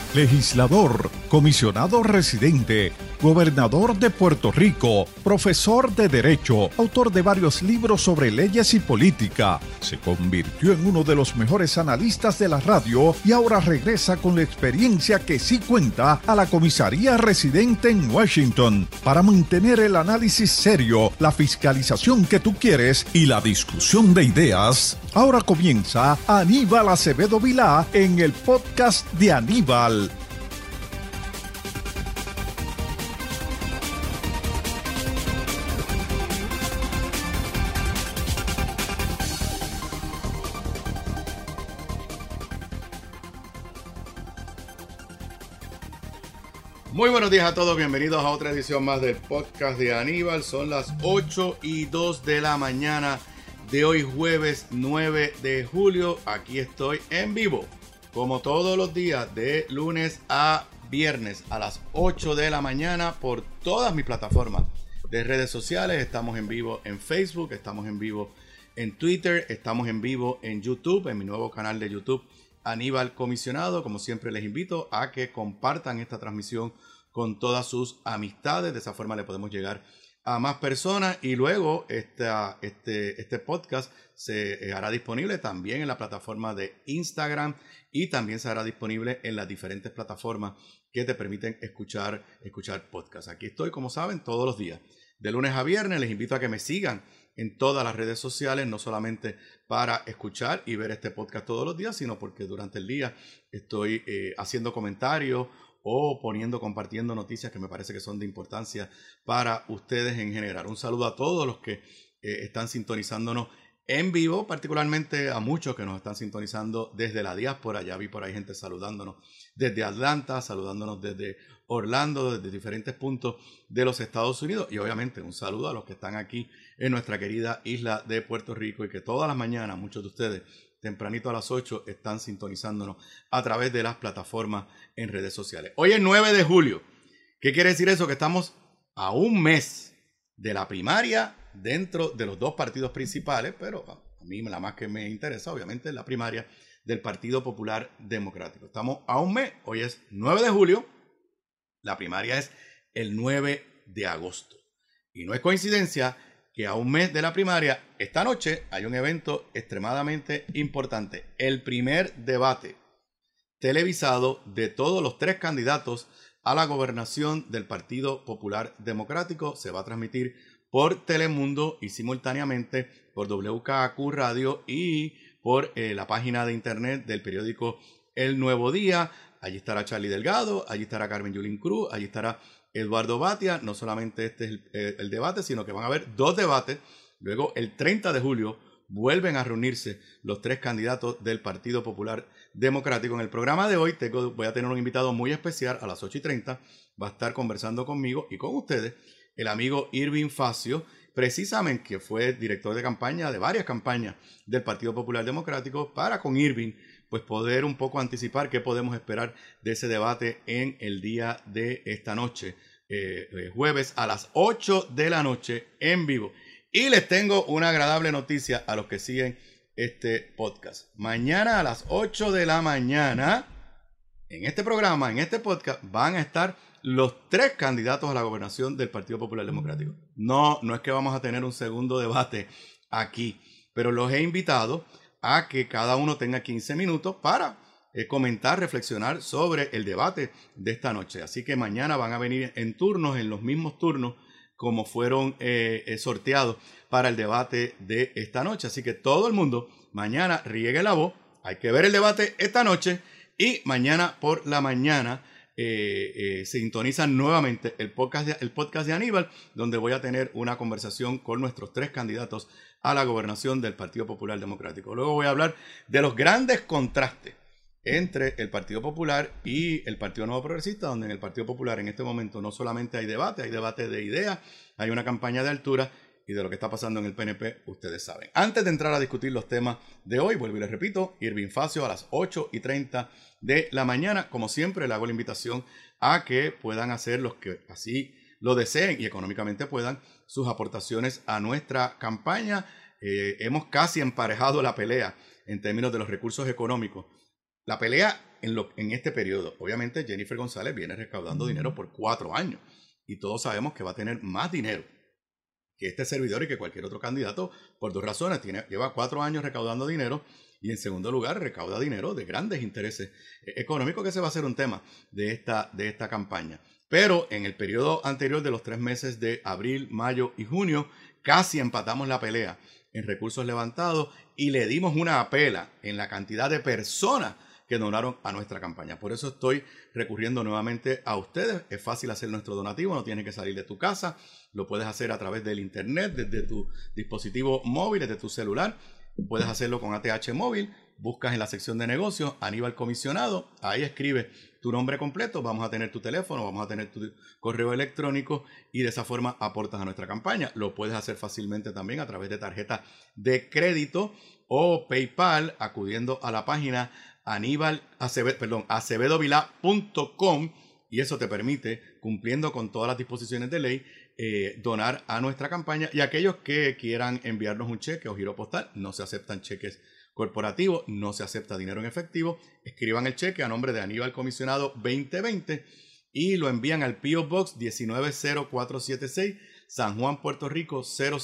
legislador, comisionado residente, gobernador de Puerto Rico, profesor de Derecho, autor de varios libros sobre leyes y política. Se convirtió en uno de los mejores analistas de la radio y ahora regresa con la experiencia que sí cuenta a la comisaría residente en Washington para mantener el análisis serio, la fiscalización que tú quieres y la discusión de ideas. Ahora comienza Aníbal Acevedo Vilá en el podcast de Aníbal. Muy buenos días a todos, bienvenidos a otra edición más del podcast de Aníbal. Son las 8:02 de la mañana de hoy jueves 9 de julio. Aquí estoy en vivo, como todos los días, de lunes a viernes a las 8 de la mañana por todas mis plataformas de redes sociales. Estamos en vivo en Facebook, estamos en vivo en Twitter, estamos en vivo en YouTube, en mi nuevo canal de YouTube, Aníbal Comisionado. Como siempre, les invito a que compartan esta transmisión con todas sus amistades. De esa forma le podemos llegar a más personas, y luego este podcast se hará disponible también en la plataforma de Instagram, y también se hará disponible en las diferentes plataformas que te permiten escuchar podcasts. Aquí estoy, como saben, todos los días, de lunes a viernes. Les invito a que me sigan en todas las redes sociales, no solamente para escuchar y ver este podcast todos los días, sino porque durante el día estoy haciendo comentarios o compartiendo noticias que me parece que son de importancia para ustedes en general. Un saludo a todos los que están sintonizándonos en vivo, particularmente a muchos que nos están sintonizando desde la diáspora. Ya vi por ahí gente saludándonos desde Atlanta, saludándonos desde Orlando, desde diferentes puntos de los Estados Unidos, y obviamente un saludo a los que están aquí en nuestra querida isla de Puerto Rico y que todas las mañanas, muchos de ustedes, tempranito a las 8, están sintonizándonos a través de las plataformas en redes sociales. Hoy es 9 de julio. ¿Qué quiere decir eso? Que estamos a un mes de la primaria dentro de los dos partidos principales, pero a mí la más que me interesa, obviamente, es la primaria del Partido Popular Democrático. Estamos a un mes. Hoy es 9 de julio. La primaria es el 9 de agosto. Y no es coincidencia que a un mes de la primaria, esta noche hay un evento extremadamente importante. El primer debate televisado de todos los tres candidatos a la gobernación del Partido Popular Democrático se va a transmitir por Telemundo y simultáneamente por WKQ Radio y por la página de internet del periódico El Nuevo Día. Allí estará Charlie Delgado, allí estará Carmen Yulín Cruz, allí estará Eduardo Batia. No solamente este es el debate, sino que van a haber dos debates. Luego, el 30 de julio, vuelven a reunirse los tres candidatos del Partido Popular Democrático. En el programa de hoy voy a tener un invitado muy especial a las 8:30. Va a estar conversando conmigo y con ustedes el amigo Irving Facio, precisamente, que fue director de campaña de varias campañas del Partido Popular Democrático, para con Irving pues poder un poco anticipar qué podemos esperar de ese debate en el día de esta noche, jueves a las 8 de la noche en vivo. Y les tengo una agradable noticia a los que siguen este podcast. Mañana a las 8 de la mañana, en este programa, en este podcast, van a estar los tres candidatos a la gobernación del Partido Popular Democrático. No es que vamos a tener un segundo debate aquí, pero los he invitado a que cada uno tenga 15 minutos para comentar, reflexionar sobre el debate de esta noche. Así que mañana van a venir en turnos, en los mismos turnos como fueron sorteados para el debate de esta noche. Así que todo el mundo mañana riegue la voz. Hay que ver el debate esta noche, y mañana por la mañana sintonizan nuevamente el podcast de Aníbal, donde voy a tener una conversación con nuestros tres candidatos a la gobernación del Partido Popular Democrático. Luego voy a hablar de los grandes contrastes entre el Partido Popular y el Partido Nuevo Progresista, donde en el Partido Popular en este momento no solamente hay debate de ideas, hay una campaña de altura, y de lo que está pasando en el PNP, ustedes saben. Antes de entrar a discutir los temas de hoy, vuelvo y les repito, Irving Facio a las 8:30 de la mañana. Como siempre, le hago la invitación a que puedan hacer, los que así lo deseen y económicamente puedan, sus aportaciones a nuestra campaña. Hemos casi emparejado la pelea en términos de los recursos económicos. La pelea en este periodo. Obviamente Jennifer González viene recaudando dinero por 4 años y todos sabemos que va a tener más dinero que este servidor y que cualquier otro candidato por 2 razones. Lleva 4 años recaudando dinero y en segundo lugar recauda dinero de grandes intereses económicos, que ese va a ser un tema de esta campaña. Pero en el periodo anterior de los 3 meses de abril, mayo y junio, casi empatamos la pelea en recursos levantados y le dimos una pela en la cantidad de personas que donaron a nuestra campaña. Por eso estoy recurriendo nuevamente a ustedes. Es fácil hacer nuestro donativo, no tienes que salir de tu casa. Lo puedes hacer a través del internet, desde tu dispositivo móvil, desde tu celular. Puedes hacerlo con ATH móvil. Buscas en la sección de negocios Aníbal Comisionado. Ahí escribes tu nombre completo. Vamos a tener tu teléfono, vamos a tener tu correo electrónico y de esa forma aportas a nuestra campaña. Lo puedes hacer fácilmente también a través de tarjeta de crédito o PayPal, acudiendo a la página acevedovila.com, y eso te permite, cumpliendo con todas las disposiciones de ley, donar a nuestra campaña. Y aquellos que quieran enviarnos un cheque o giro postal, no se aceptan cheques corporativos, no se acepta dinero en efectivo. Escriban el cheque a nombre de Aníbal Comisionado 2020 y lo envían al P.O. Box 190476, San Juan, Puerto Rico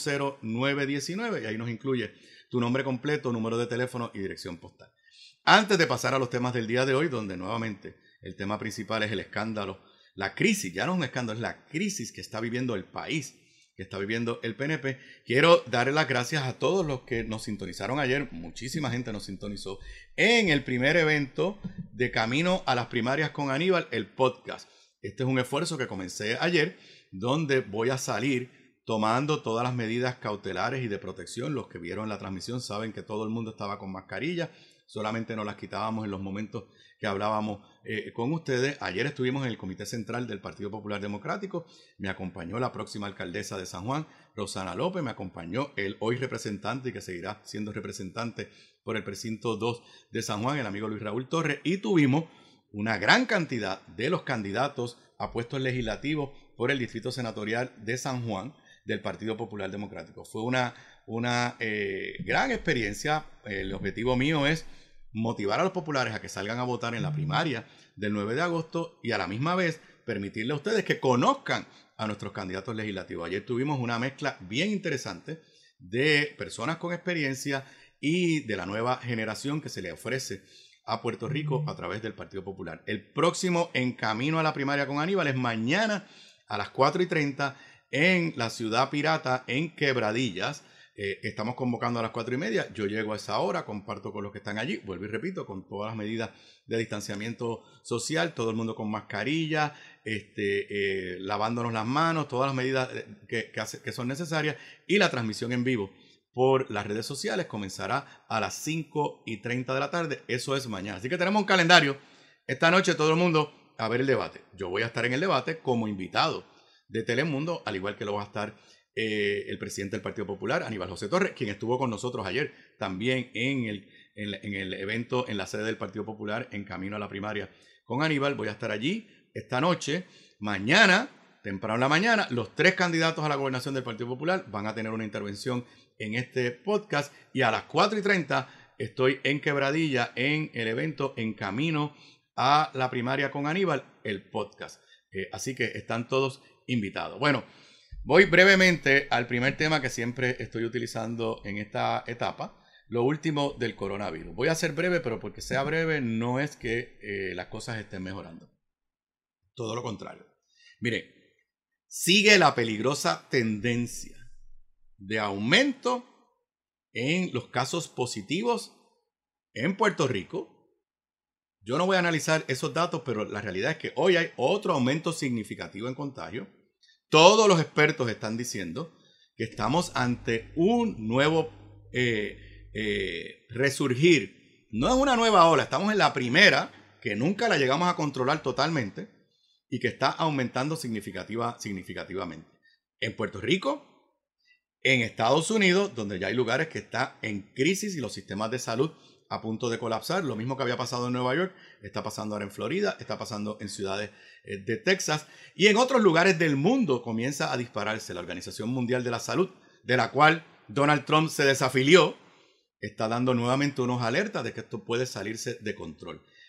00919, y ahí nos incluye tu nombre completo, número de teléfono y dirección postal. Antes de pasar a los temas del día de hoy, donde nuevamente el tema principal es el escándalo, la crisis, ya no es un escándalo, es la crisis que está viviendo el país, que está viviendo el PNP, quiero darle las gracias a todos los que nos sintonizaron ayer. Muchísima gente nos sintonizó en el primer evento de Camino a las Primarias con Aníbal, el podcast. Este es un esfuerzo que comencé ayer, donde voy a salir tomando todas las medidas cautelares y de protección. Los que vieron la transmisión saben que todo el mundo estaba con mascarilla, solamente nos las quitábamos en los momentos que hablábamos con ustedes. Ayer estuvimos en el Comité Central del Partido Popular Democrático. Me acompañó la próxima alcaldesa de San Juan, Rosana López. Me acompañó el hoy representante y que seguirá siendo representante por el precinto 2 de San Juan, el amigo Luis Raúl Torres. Y tuvimos una gran cantidad de los candidatos a puestos legislativos por el distrito senatorial de San Juan del Partido Popular Democrático. Fue una gran experiencia. El objetivo mío es motivar a los populares a que salgan a votar en la primaria del 9 de agosto y a la misma vez permitirle a ustedes que conozcan a nuestros candidatos legislativos. Ayer tuvimos una mezcla bien interesante de personas con experiencia y de la nueva generación que se le ofrece a Puerto Rico a través del Partido Popular. El próximo En Camino a la Primaria con Aníbal es mañana a las 4:30 en la Ciudad Pirata, en Quebradillas. Estamos convocando a las 4:30. Yo llego a esa hora, comparto con los que están allí. Vuelvo y repito, con todas las medidas de distanciamiento social, todo el mundo con mascarilla, lavándonos las manos, todas las medidas que son necesarias. Y la transmisión en vivo por las redes sociales comenzará a las 5:30 de la tarde. Eso es mañana. Así que tenemos un calendario. Esta noche todo el mundo a ver el debate. Yo voy a estar en el debate como invitado de Telemundo, al igual que lo va a estar el presidente del Partido Popular, Aníbal José Torres, quien estuvo con nosotros ayer también en el evento en la sede del Partido Popular En Camino a la Primaria con Aníbal. Voy a estar allí esta noche. Mañana, temprano en la mañana, los 3 candidatos a la gobernación del Partido Popular van a tener una intervención en este podcast, y a las 4:30 estoy en Quebradilla en el evento En Camino a la Primaria con Aníbal, el podcast. Así que están todos invitados. Bueno, voy brevemente al primer tema que siempre estoy utilizando en esta etapa, lo último del coronavirus. Voy a ser breve, pero porque sea breve no es que las cosas estén mejorando. Todo lo contrario. Mire, sigue la peligrosa tendencia de aumento en los casos positivos en Puerto Rico. Yo no voy a analizar esos datos, pero la realidad es que hoy hay otro aumento significativo en contagio. Todos los expertos están diciendo que estamos ante un nuevo resurgir. No es una nueva ola, estamos en la primera, que nunca la llegamos a controlar totalmente y que está aumentando significativamente. En Puerto Rico, en Estados Unidos, donde ya hay lugares que están en crisis y los sistemas de salud a punto de colapsar. Lo mismo que había pasado en Nueva York, está pasando ahora en Florida, está pasando en ciudades de Texas, y en otros lugares del mundo comienza a dispararse. La Organización Mundial de la Salud, de la cual Donald Trump se desafilió, está dando nuevamente unos alertas de que esto puede salirse de control.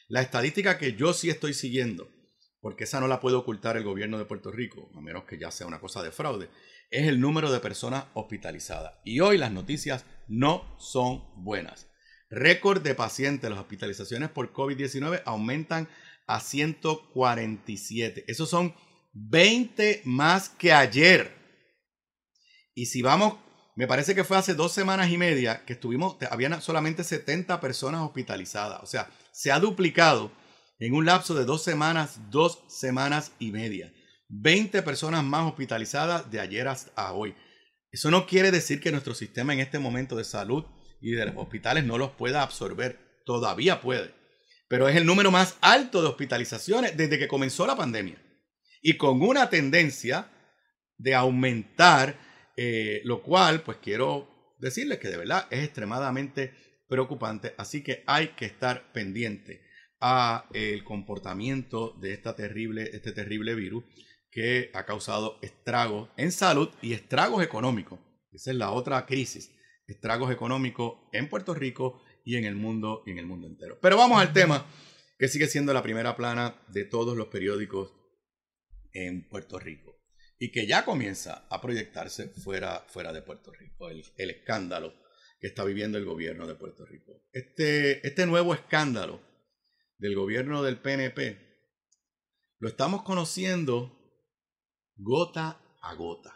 La estadística que yo sí estoy siguiendo, porque esa no la puede ocultar el gobierno de Puerto Rico, a menos que ya sea una cosa de fraude, es el número de personas hospitalizadas. Y hoy las noticias no son buenas. Récord de pacientes, las hospitalizaciones por COVID-19 aumentan a 147. Esos son 20 más que ayer. Y si vamos, me parece que fue hace 2 semanas y media que habían solamente 70 personas hospitalizadas. O sea, se ha duplicado en un lapso de 2 semanas y media. 20 personas más hospitalizadas de ayer hasta hoy. Eso no quiere decir que nuestro sistema en este momento de salud y de los hospitales no los pueda absorber. Todavía puede. Pero es el número más alto de hospitalizaciones desde que comenzó la pandemia. Y con una tendencia de aumentar, lo cual, pues quiero decirles que de verdad es extremadamente preocupante. Así que hay que estar pendiente a el comportamiento de este terrible virus que ha causado estragos en salud y estragos económicos. Esa es la otra crisis. Estragos económicos en Puerto Rico y en el mundo entero. Pero vamos al tema que sigue siendo la primera plana de todos los periódicos en Puerto Rico y que ya comienza a proyectarse fuera de Puerto Rico. El escándalo que está viviendo el gobierno de Puerto Rico. Este nuevo escándalo del gobierno del PNP lo estamos conociendo gota a gota.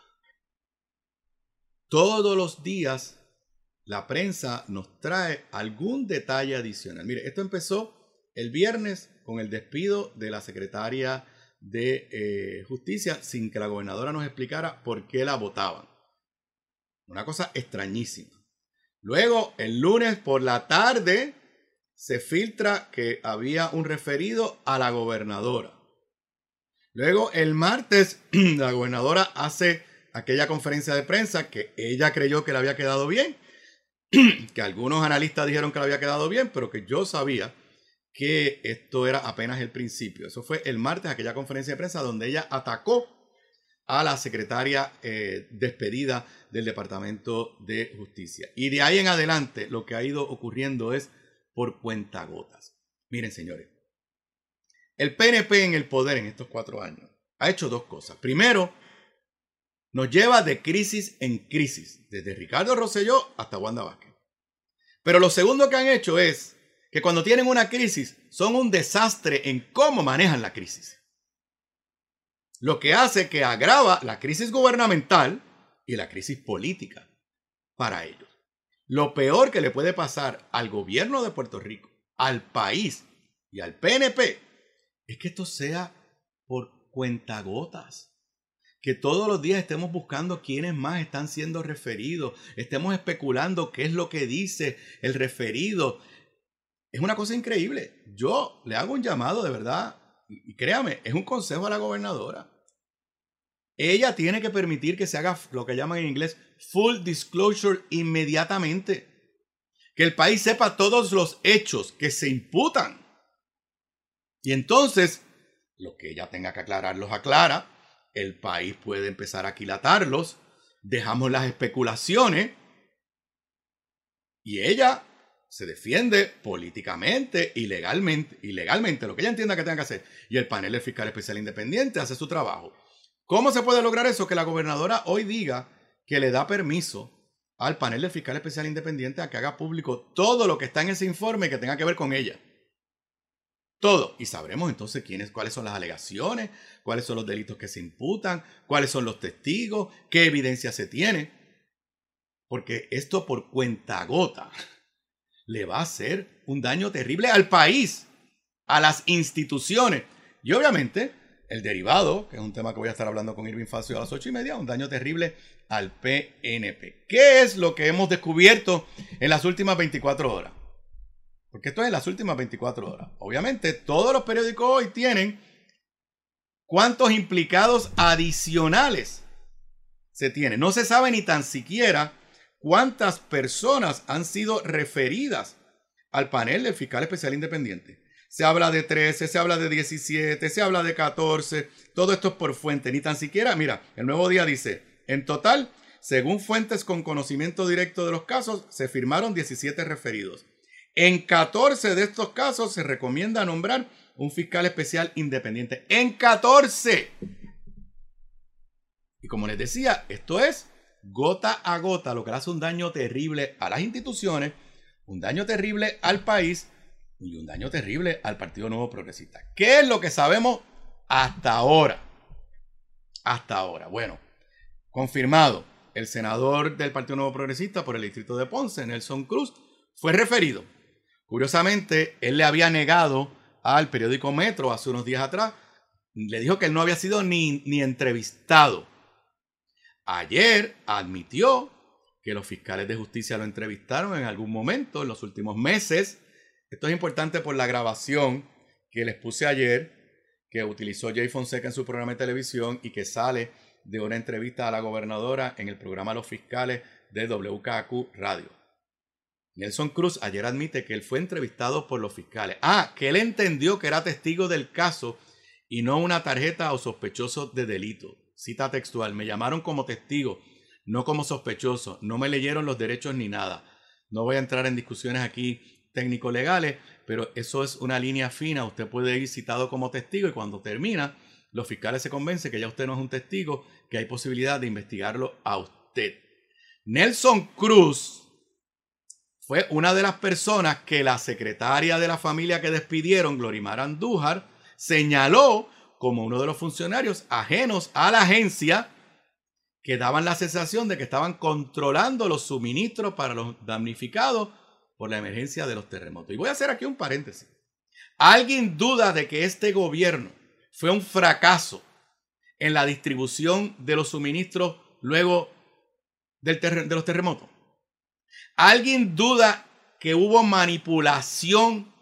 Todos los días la prensa nos trae algún detalle adicional. Mire, esto empezó el viernes con el despido de la secretaria de Justicia sin que la gobernadora nos explicara por qué la votaban. Una cosa extrañísima. Luego, el lunes por la tarde, se filtra que había un referido a la gobernadora. Luego, el martes, la gobernadora hace aquella conferencia de prensa que ella creyó que le había quedado bien, que algunos analistas dijeron que le había quedado bien, pero que yo sabía que esto era apenas el principio. Eso fue el martes, aquella conferencia de prensa donde ella atacó a la secretaria despedida del Departamento de Justicia. Y de ahí en adelante lo que ha ido ocurriendo es por cuentagotas. Miren, señores, el PNP en el poder en estos 4 años ha hecho 2 cosas. Primero, nos lleva de crisis en crisis, desde Ricardo Rosselló hasta Wanda Vázquez. Pero lo segundo que han hecho es que cuando tienen una crisis son un desastre en cómo manejan la crisis. Lo que hace que agrava la crisis gubernamental y la crisis política para ellos. Lo peor que le puede pasar al gobierno de Puerto Rico, al país y al PNP es que esto sea por cuentagotas. Que todos los días estemos buscando quiénes más están siendo referidos. Estemos especulando qué es lo que dice el referido. Es una cosa increíble. Yo le hago un llamado de verdad. Y créame, es un consejo a la gobernadora. Ella tiene que permitir que se haga lo que llaman en inglés full disclosure inmediatamente. Que el país sepa todos los hechos que se imputan. Y entonces, lo que ella tenga que aclarar, los aclara. El país puede empezar a aquilatarlos. Dejamos las especulaciones. Y ella se defiende políticamente y legalmente, lo que ella entienda que tenga que hacer. Y el panel del fiscal especial independiente hace su trabajo. ¿Cómo se puede lograr eso? Que la gobernadora hoy diga que le da permiso al panel del fiscal especial independiente a que haga público todo lo que está en ese informe que tenga que ver con ella. Todo. Y sabremos entonces cuáles son las alegaciones, cuáles son los delitos que se imputan, cuáles son los testigos, qué evidencia se tiene. Porque esto por cuentagota le va a hacer un daño terrible al país, a las instituciones. Y obviamente el derivado, que es un tema que voy a estar hablando con Irving Facio a las 8:30, un daño terrible al PNP. ¿Qué es lo que hemos descubierto en las últimas 24 horas? Porque esto es en las últimas 24 horas. Obviamente, todos los periódicos hoy tienen cuántos implicados adicionales se tienen. No se sabe ni tan siquiera cuántas personas han sido referidas al panel del fiscal especial independiente. Se habla de 13, se habla de 17, se habla de 14. Todo esto es por fuente. Ni tan siquiera, mira, el Nuevo Día dice, en total, según fuentes con conocimiento directo de los casos, se firmaron 17 referidos. En 14 de estos casos se recomienda nombrar un fiscal especial independiente. ¡En 14! Y como les decía, esto es gota a gota, lo que le hace un daño terrible a las instituciones, un daño terrible al país y un daño terrible al Partido Nuevo Progresista. ¿Qué es lo que sabemos hasta ahora? Hasta ahora. Bueno, confirmado, el senador del Partido Nuevo Progresista por el distrito de Ponce, Nelson Cruz, fue referido. Curiosamente, él le había negado al periódico Metro hace unos días atrás, le dijo que él no había sido ni entrevistado. Ayer admitió que los fiscales de justicia lo entrevistaron en algún momento en los últimos meses. Esto es importante por la grabación que les puse ayer, que utilizó Jay Fonseca en su programa de televisión y que sale de una entrevista a la gobernadora en el programa Los Fiscales de WKQ Radio. Nelson Cruz ayer admite que él fue entrevistado por los fiscales. Que él entendió que era testigo del caso y no una tarjeta o sospechoso de delito. Cita textual: me llamaron como testigo, no como sospechoso, no me leyeron los derechos ni nada. No voy a entrar en discusiones aquí técnico-legales, pero eso es una línea fina. Usted puede ir citado como testigo y cuando termina, los fiscales se convencen que ya usted no es un testigo, que hay posibilidad de investigarlo a usted. Nelson Cruz fue una de las personas que la secretaria de la familia que despidieron, Glorimar Andújar, señaló como uno de los funcionarios ajenos a la agencia que daban la sensación de que estaban controlando los suministros para los damnificados por la emergencia de los terremotos. Y voy a hacer aquí un paréntesis. ¿Alguien duda de que este gobierno fue un fracaso en la distribución de los suministros luego de los terremotos? ¿Alguien duda que hubo manipulación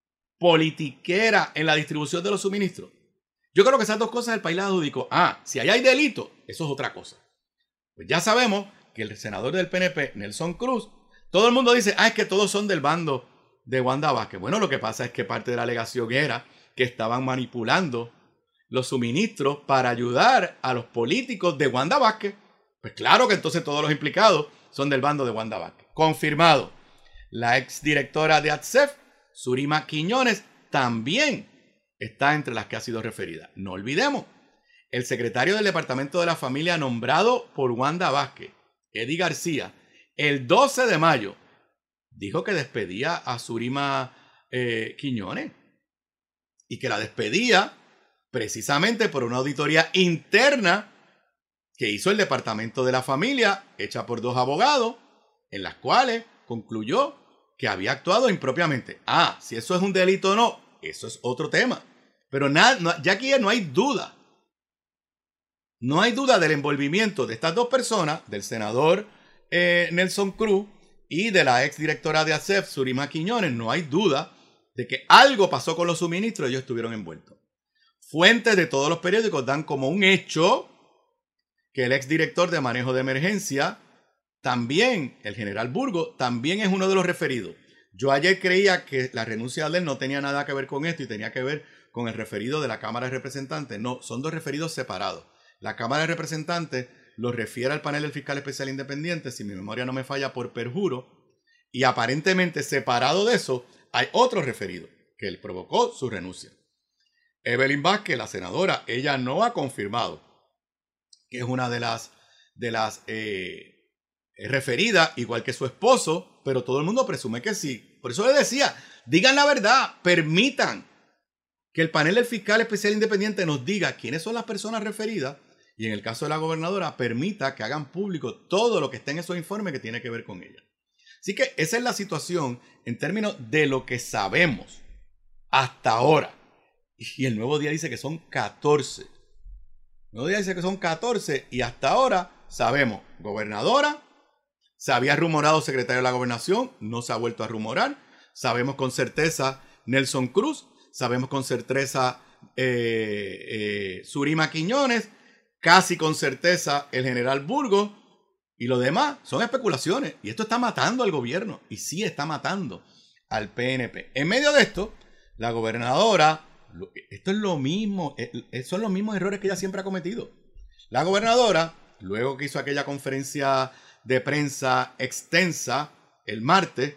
politiquera en la distribución de los suministros? Yo creo que esas dos cosas el país las adjudicó. Si ahí hay delito, eso es otra cosa. Pues ya sabemos que el senador del PNP, Nelson Cruz, todo el mundo dice, es que todos son del bando de Wanda Vázquez. Bueno, lo que pasa es que parte de la alegación era que estaban manipulando los suministros para ayudar a los políticos de Wanda Vázquez. Pues claro que entonces todos los implicados son del bando de Wanda Vázquez. Confirmado. La exdirectora de ATSEF, Surima Quiñones, también está entre las que ha sido referida. No olvidemos, el secretario del Departamento de la Familia nombrado por Wanda Vázquez, Eddie García, el 12 de mayo, dijo que despedía a Surima Quiñones y que la despedía precisamente por una auditoría interna que hizo el Departamento de la Familia, hecha por 2 abogados, en las cuales concluyó que había actuado impropiamente. Si eso es un delito o no, eso es otro tema. Pero ya aquí no hay duda. No hay duda del envolvimiento de estas dos personas, del senador Nelson Cruz y de la exdirectora de ATSEF, Surima Quiñones. No hay duda de que algo pasó con los suministros y ellos estuvieron envueltos. Fuentes de todos los periódicos dan como un hecho que el exdirector de manejo de emergencia, también el general Burgo, también es uno de los referidos. Yo ayer creía que la renuncia de él no tenía nada que ver con esto y tenía que ver con el referido de la Cámara de Representantes. No, son dos referidos separados. La Cámara de Representantes lo refiere al panel del fiscal especial independiente, si mi memoria no me falla, por perjuro, y aparentemente separado de eso hay otro referido que él provocó su renuncia. Evelyn Vázquez, la senadora, ella no ha confirmado que es una de las referidas, igual que su esposo, pero todo el mundo presume que sí. Por eso le decía, digan la verdad, permitan que el panel del fiscal especial independiente nos diga quiénes son las personas referidas y en el caso de la gobernadora permita que hagan público todo lo que está en esos informes que tiene que ver con ella. Así que esa es la situación en términos de lo que sabemos hasta ahora. Y el Nuevo Día dice que son 14. El Nuevo Día dice que son 14 y hasta ahora sabemos, gobernadora, se había rumorado secretario de la gobernación, no se ha vuelto a rumorar. Sabemos con certeza Nelson Cruz, sabemos con certeza Surima Quiñones, casi con certeza el general Burgos, y lo demás son especulaciones. Y esto está matando al gobierno, y sí está matando al PNP. En medio de esto, la gobernadora, esto es lo mismo, son los mismos errores que ella siempre ha cometido. La gobernadora, luego que hizo aquella conferencia de prensa extensa el martes,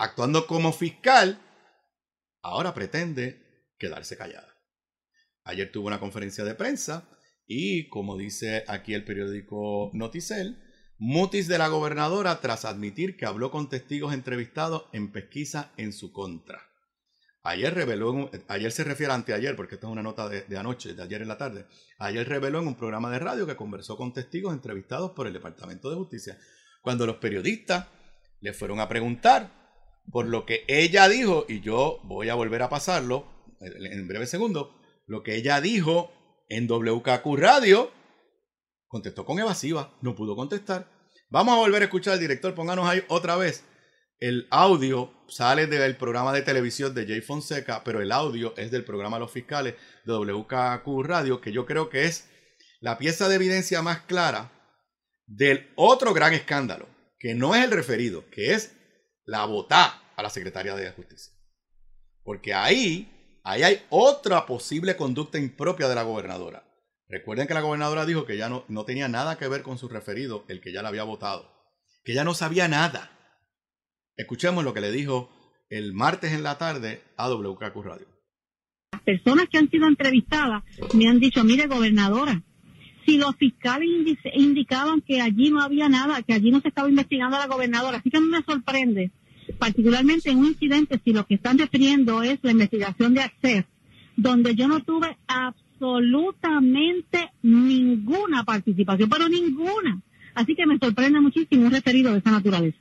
actuando como fiscal, ahora pretende quedarse callada. Ayer tuvo una conferencia de prensa y, como dice aquí el periódico Noticel, mutis de la gobernadora tras admitir que habló con testigos entrevistados en pesquisa en su contra. Ayer se refiere a anteayer, porque esta es una nota de anoche, de ayer en la tarde. Ayer reveló en un programa de radio que conversó con testigos entrevistados por el Departamento de Justicia. Cuando los periodistas le fueron a preguntar por lo que ella dijo, y yo voy a volver a pasarlo en breve segundo, lo que ella dijo en WKQ Radio, contestó con evasiva, no pudo contestar. Vamos a volver a escuchar al director, pónganos ahí otra vez. El audio sale del programa de televisión de Jay Fonseca, pero el audio es del programa Los Fiscales de WKQ Radio, que yo creo que es la pieza de evidencia más clara del otro gran escándalo, que no es el referido, que es la botá a la secretaria de Justicia. Porque ahí hay otra posible conducta impropia de la gobernadora. Recuerden que la gobernadora dijo que ya no tenía nada que ver con su referido, el que ya la había votado, que ya no sabía nada. Escuchemos lo que le dijo el martes en la tarde a WKQ Radio. Las personas que han sido entrevistadas me han dicho, mire, gobernadora, si los fiscales indicaban que allí no había nada, que allí no se estaba investigando a la gobernadora, así que a mí me sorprende, particularmente en un incidente, si lo que están refiriendo es la investigación de Access, donde yo no tuve absolutamente ninguna participación, pero ninguna. Así que me sorprende muchísimo un referido de esa naturaleza.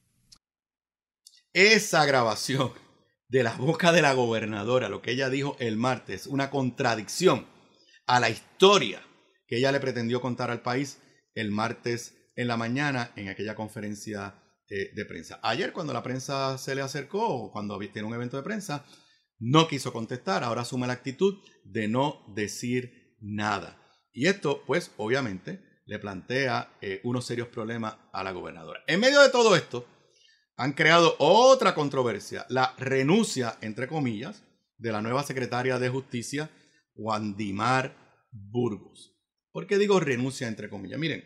Esa grabación de la boca de la gobernadora, lo que ella dijo el martes, una contradicción a la historia que ella le pretendió contar al país el martes en la mañana en aquella conferencia de prensa. Ayer, cuando la prensa se le acercó, o cuando tiene un evento de prensa, no quiso contestar. Ahora asume la actitud de no decir nada. Y esto, pues, obviamente, le plantea unos serios problemas a la gobernadora. En medio de todo esto, han creado otra controversia, la renuncia, entre comillas, de la nueva secretaria de Justicia, Wandimar Burgos. ¿Por qué digo renuncia, entre comillas? Miren,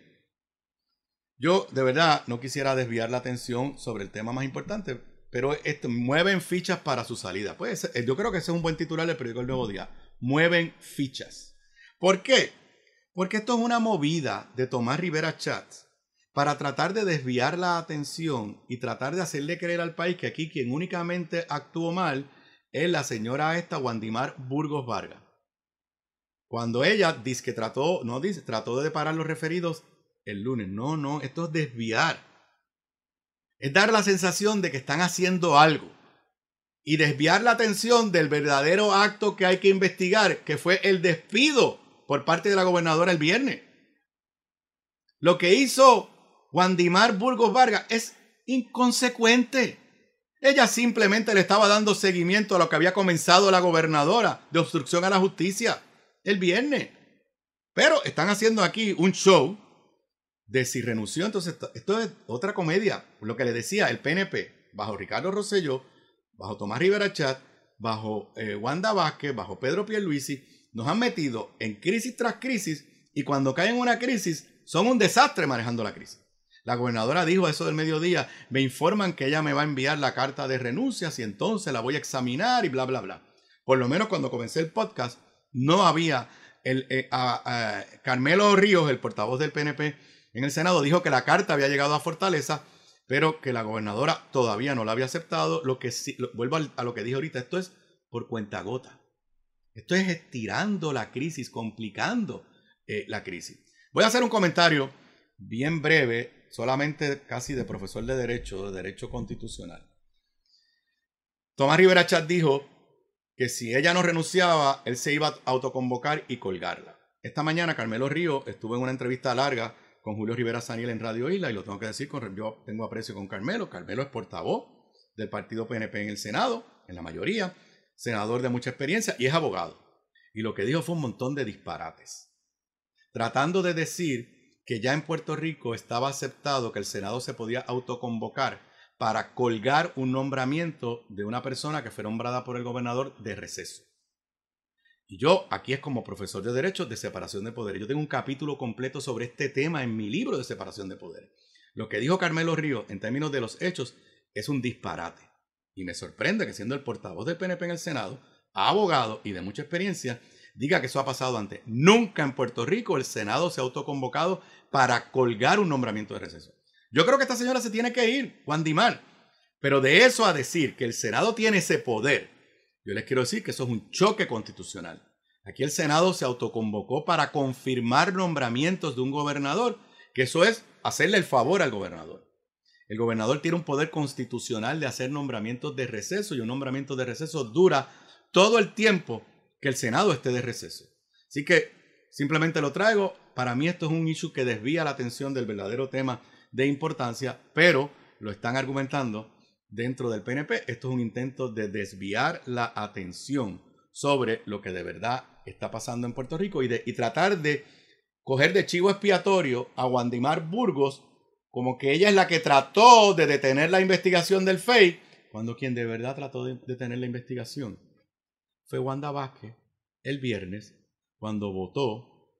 yo de verdad no quisiera desviar la atención sobre el tema más importante, pero mueven fichas para su salida. Pues yo creo que ese es un buen titular del periódico El Nuevo Día. Mueven fichas. ¿Por qué? Porque esto es una movida de Tomás Rivera Chats para tratar de desviar la atención y tratar de hacerle creer al país que aquí quien únicamente actuó mal es la señora Wandimar Burgos Vargas. Cuando ella trató de deparar los referidos el lunes. No, esto es desviar. Es dar la sensación de que están haciendo algo y desviar la atención del verdadero acto que hay que investigar, que fue el despido por parte de la gobernadora el viernes. Lo que hizo Wandimar Burgos Vargas es inconsecuente. Ella simplemente le estaba dando seguimiento a lo que había comenzado la gobernadora de obstrucción a la justicia el viernes. Pero están haciendo aquí un show de si renunció. Entonces, esto es otra comedia. Lo que le decía, el PNP, bajo Ricardo Rosselló, bajo Tomás Rivera Chat, bajo Wanda Vázquez, bajo Pedro Pierluisi, nos han metido en crisis tras crisis y cuando caen en una crisis son un desastre manejando la crisis. La gobernadora dijo eso del mediodía, me informan que ella me va a enviar la carta de renuncias y entonces la voy a examinar y bla, bla, bla. Por lo menos cuando comencé el podcast no había, Carmelo Ríos, el portavoz del PNP en el Senado, dijo que la carta había llegado a Fortaleza, pero que la gobernadora todavía no la había aceptado. Vuelvo a lo que dije ahorita, esto es por cuentagota. Esto es estirando la crisis, complicando la crisis. Voy a hacer un comentario bien breve, solamente casi de profesor de Derecho Constitucional. Tomás Rivera Chat dijo que si ella no renunciaba, él se iba a autoconvocar y colgarla. Esta mañana Carmelo Ríos estuvo en una entrevista larga con Julio Rivera Saniel en Radio Isla, y lo tengo que decir, yo tengo aprecio con Carmelo. Carmelo es portavoz del partido PNP en el Senado, en la mayoría, senador de mucha experiencia y es abogado. Y lo que dijo fue un montón de disparates, tratando de decir que ya en Puerto Rico estaba aceptado que el Senado se podía autoconvocar para colgar un nombramiento de una persona que fue nombrada por el gobernador de receso. Y yo, aquí es como profesor de Derecho de separación de poderes. Yo tengo un capítulo completo sobre este tema en mi libro de separación de poderes. Lo que dijo Carmelo Ríos en términos de los hechos es un disparate. Y me sorprende que siendo el portavoz del PNP en el Senado, abogado y de mucha experiencia, diga que eso ha pasado antes. Nunca en Puerto Rico el Senado se ha autoconvocado para colgar un nombramiento de receso. Yo creo que esta señora se tiene que ir, Wanda Mar. Pero de eso a decir que el Senado tiene ese poder, yo les quiero decir que eso es un choque constitucional. Aquí el Senado se autoconvocó para confirmar nombramientos de un gobernador, que eso es hacerle el favor al gobernador. El gobernador tiene un poder constitucional de hacer nombramientos de receso y un nombramiento de receso dura todo el tiempo que el Senado esté de receso. Así que simplemente lo traigo. Para mí esto es un issue que desvía la atención del verdadero tema de importancia, pero lo están argumentando dentro del PNP. Esto es un intento de desviar la atención sobre lo que de verdad está pasando en Puerto Rico y tratar de coger de chivo expiatorio a Wanda Mar Burgos como que ella es la que trató de detener la investigación del FEI, cuando quien de verdad trató de detener la investigación fue Wanda Vázquez el viernes, cuando votó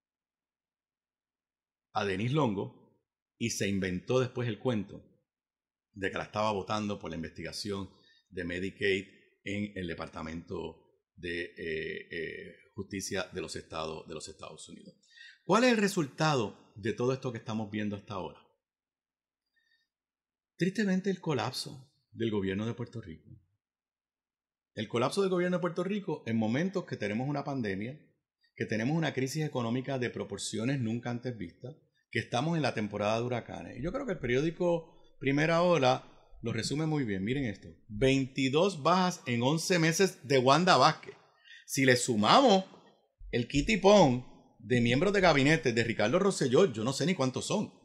a Denise Longo y se inventó después el cuento de que la estaba votando por la investigación de Medicaid en el Departamento de Justicia de los Estados Unidos. ¿Cuál es el resultado de todo esto que estamos viendo hasta ahora? Tristemente, el colapso del gobierno de Puerto Rico. El colapso del gobierno de Puerto Rico en momentos que tenemos una pandemia, que tenemos una crisis económica de proporciones nunca antes vistas, que estamos en la temporada de huracanes. Y yo creo que el periódico Primera Ola lo resume muy bien. Miren esto. 22 bajas en 11 meses de Wanda Vázquez. Si le sumamos el kitipón de miembros de gabinete de Ricardo Rosselló, yo no sé ni cuántos son.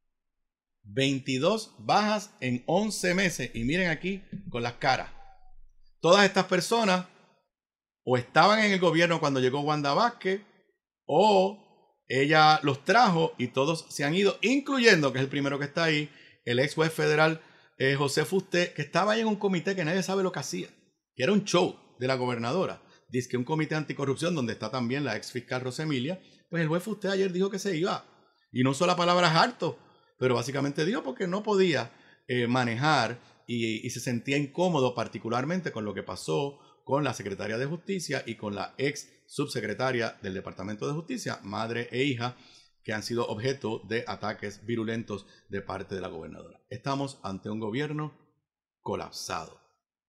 22 bajas en 11 meses. Y miren aquí con las caras. Todas estas personas o estaban en el gobierno cuando llegó Wanda Vázquez o ella los trajo y todos se han ido, incluyendo, que es el primero que está ahí, el ex juez federal José Fusté, que estaba ahí en un comité que nadie sabe lo que hacía, que era un show de la gobernadora. Dice que un comité anticorrupción donde está también la ex fiscal Rosemilia. Pues el juez Fusté ayer dijo que se iba. Y no usó la palabra harto, pero básicamente dijo porque no podía manejar y se sentía incómodo, particularmente con lo que pasó con la secretaria de Justicia y con la ex subsecretaria del Departamento de Justicia, madre e hija, que han sido objeto de ataques virulentos de parte de la gobernadora. Estamos ante un gobierno colapsado.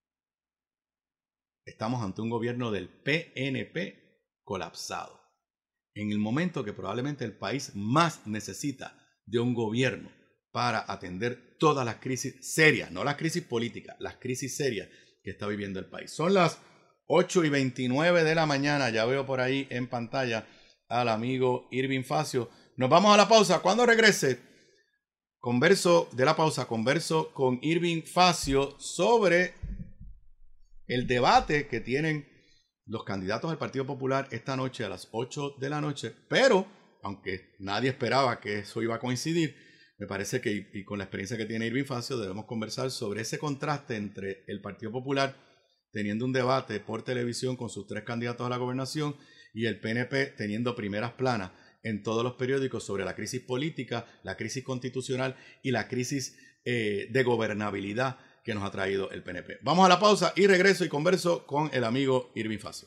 Estamos ante un gobierno del PNP colapsado. En el momento que probablemente el país más necesita de un gobierno para atender todas las crisis serias, no las crisis políticas, las crisis serias que está viviendo el país. Son las 8:29 de la mañana. Ya veo por ahí en pantalla al amigo Irving Facio. Nos vamos a la pausa. Cuando regrese, converso con Irving Facio sobre el debate que tienen los candidatos al Partido Popular esta noche a las 8 de la noche. Pero, aunque nadie esperaba que eso iba a coincidir, me parece que, y con la experiencia que tiene Irving Facio, debemos conversar sobre ese contraste entre el Partido Popular teniendo un debate por televisión con sus 3 candidatos a la gobernación y el PNP teniendo primeras planas en todos los periódicos sobre la crisis política, la crisis constitucional y la crisis de gobernabilidad que nos ha traído el PNP. Vamos a la pausa y regreso y converso con el amigo Irving Facio.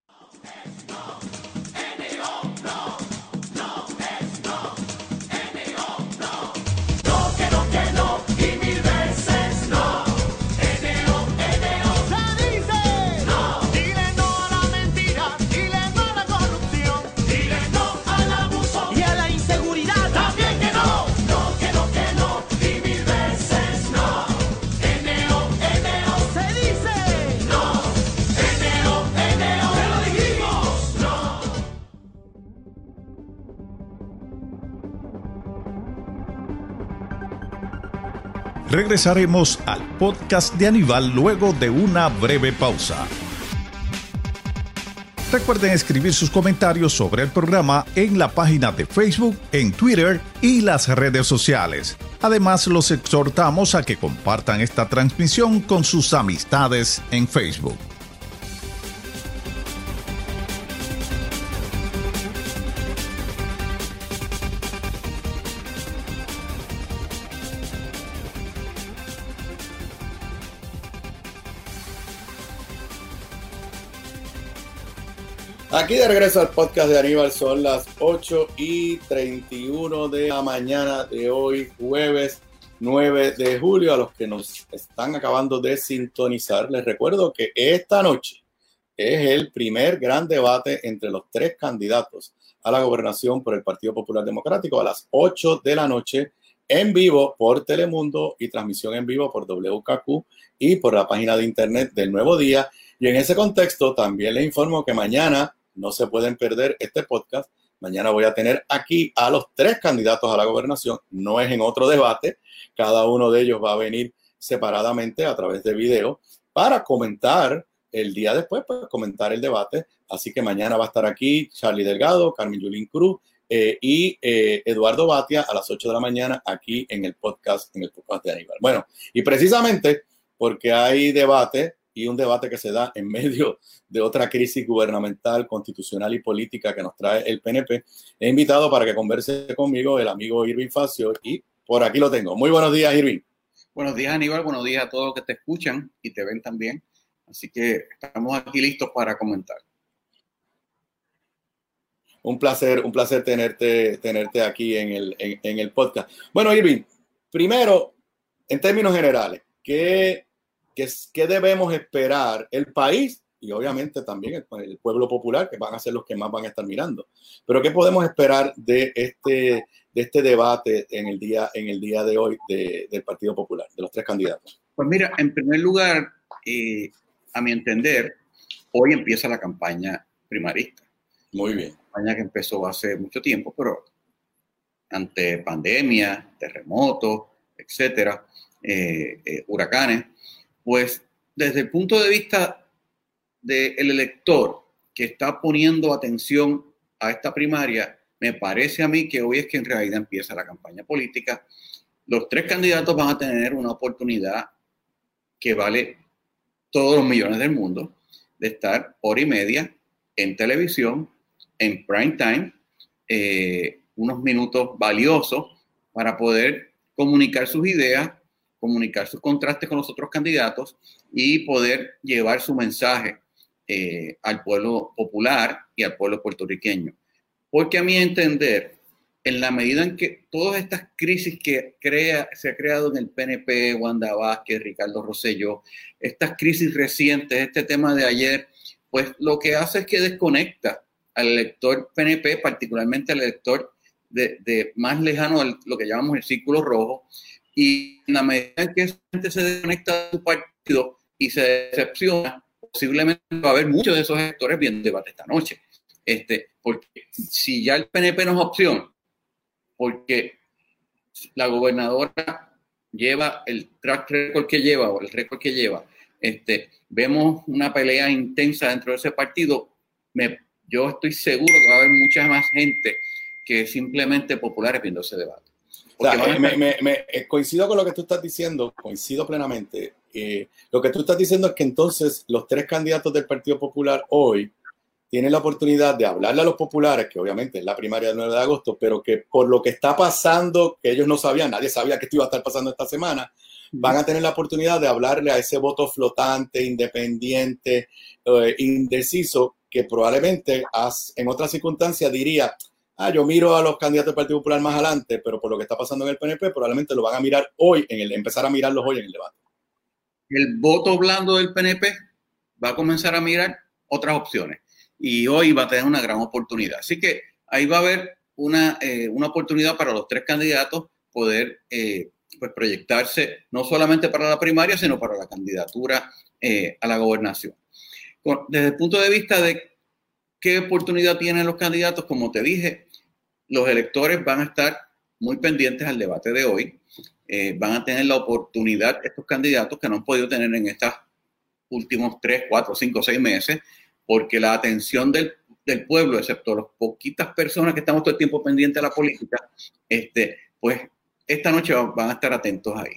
Regresaremos al podcast de Aníbal luego de una breve pausa. Recuerden escribir sus comentarios sobre el programa en la página de Facebook, en Twitter y las redes sociales. Además, los exhortamos a que compartan esta transmisión con sus amistades en Facebook. Aquí de regreso al podcast de Aníbal, son las 8:31 de la mañana de hoy, jueves 9 de julio. A los que nos están acabando de sintonizar, les recuerdo que esta noche es el primer gran debate entre los tres candidatos a la gobernación por el Partido Popular Democrático a las 8 de la noche, en vivo por Telemundo y transmisión en vivo por WKQ y por la página de internet del Nuevo Día. Y en ese contexto también les informo que mañana no se pueden perder este podcast. Mañana voy a tener aquí a los tres candidatos a la gobernación. No es en otro debate. Cada uno de ellos va a venir separadamente a través de video para comentar el día después, para comentar el debate. Así que mañana va a estar aquí Charlie Delgado, Carmen Yulín Cruz y Eduardo Batia a las 8 de la mañana aquí en el podcast de Aníbal. Bueno, y precisamente porque hay debate, y un debate que se da en medio de otra crisis gubernamental, constitucional y política que nos trae el PNP, he invitado para que converse conmigo el amigo Irving Facio, y por aquí lo tengo. Muy buenos días, Irving. Buenos días, Aníbal. Buenos días a todos los que te escuchan y te ven también. Así que estamos aquí listos para comentar. Un placer tenerte aquí en el podcast. Bueno, Irving, primero, en términos generales, ¿qué debemos esperar el país y obviamente también el pueblo popular, que van a ser los que más van a estar mirando? Pero ¿qué podemos esperar de este debate en el día de hoy del Partido Popular, de los tres candidatos? Pues mira, en primer lugar, a mi entender, hoy empieza la campaña primarista. Muy bien. Campaña que empezó hace mucho tiempo, pero ante pandemia, terremotos, etcétera, huracanes, pues desde el punto de vista del elector que está poniendo atención a esta primaria, me parece a mí que hoy es que en realidad empieza la campaña política. Los tres candidatos van a tener una oportunidad que vale todos los millones del mundo de estar hora y media en televisión, en prime time, unos minutos valiosos para poder comunicar sus ideas, comunicar sus contrastes con los otros candidatos y poder llevar su mensaje al pueblo popular y al pueblo puertorriqueño. Porque a mi entender, en la medida en que todas estas crisis que se ha creado en el PNP, Wanda Vázquez, Ricardo Rosselló, estas crisis recientes, este tema de ayer, pues lo que hace es que desconecta al elector PNP, particularmente al elector de más lejano a lo que llamamos el círculo rojo, y en la medida en que esa gente se desconecta de su partido y se decepciona, posiblemente va a haber muchos de esos electores viendo debate esta noche. Porque si ya el PNP no es opción, porque la gobernadora lleva el track record que lleva, o el récord que lleva, vemos una pelea intensa dentro de ese partido, yo estoy seguro que va a haber mucha más gente que simplemente populares viendo ese debate. O sea, coincido con lo que tú estás diciendo, coincido plenamente. Lo que tú estás diciendo es que entonces los tres candidatos del Partido Popular hoy tienen la oportunidad de hablarle a los populares, que obviamente es la primaria del 9 de agosto, pero que por lo que está pasando, que ellos no sabían, nadie sabía que esto iba a estar pasando esta semana, van a tener la oportunidad de hablarle a ese voto flotante, independiente, indeciso, que probablemente en otras circunstancias diría: yo miro a los candidatos del Partido Popular más adelante, pero por lo que está pasando en el PNP, probablemente lo van a mirar hoy, empezar a mirarlos hoy en el debate. El voto blando del PNP va a comenzar a mirar otras opciones y hoy va a tener una gran oportunidad. Así que ahí va a haber una oportunidad para los tres candidatos poder pues proyectarse no solamente para la primaria, sino para la candidatura a la gobernación. Desde el punto de vista de qué oportunidad tienen los candidatos, como te dije, los electores van a estar muy pendientes al debate de hoy. Van a tener la oportunidad, estos candidatos que no han podido tener en estos últimos 3, 4, 5, 6 meses, porque la atención del pueblo, excepto las poquitas personas que estamos todo el tiempo pendientes de la política, pues esta noche van a estar atentos ahí.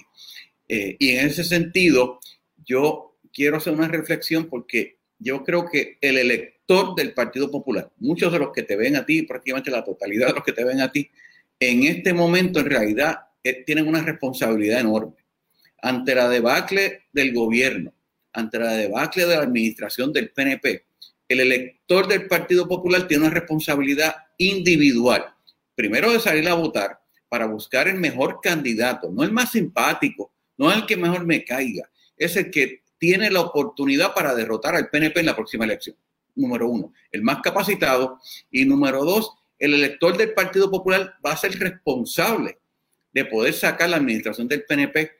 Y en ese sentido, yo quiero hacer una reflexión porque yo creo que el elector del Partido Popular, muchos de los que te ven a ti, prácticamente la totalidad de los que te ven a ti, en este momento en realidad tienen una responsabilidad enorme ante la debacle del gobierno, ante la debacle de la administración del PNP. el elector del Partido Popular tiene una responsabilidad individual. Primero de salir a votar para buscar el mejor candidato, no el más simpático, no el que mejor me caiga, es el que tiene la oportunidad para derrotar al PNP en la próxima elección. Número uno, el más capacitado. Y número dos, el elector del Partido Popular va a ser responsable de poder sacar la administración del PNP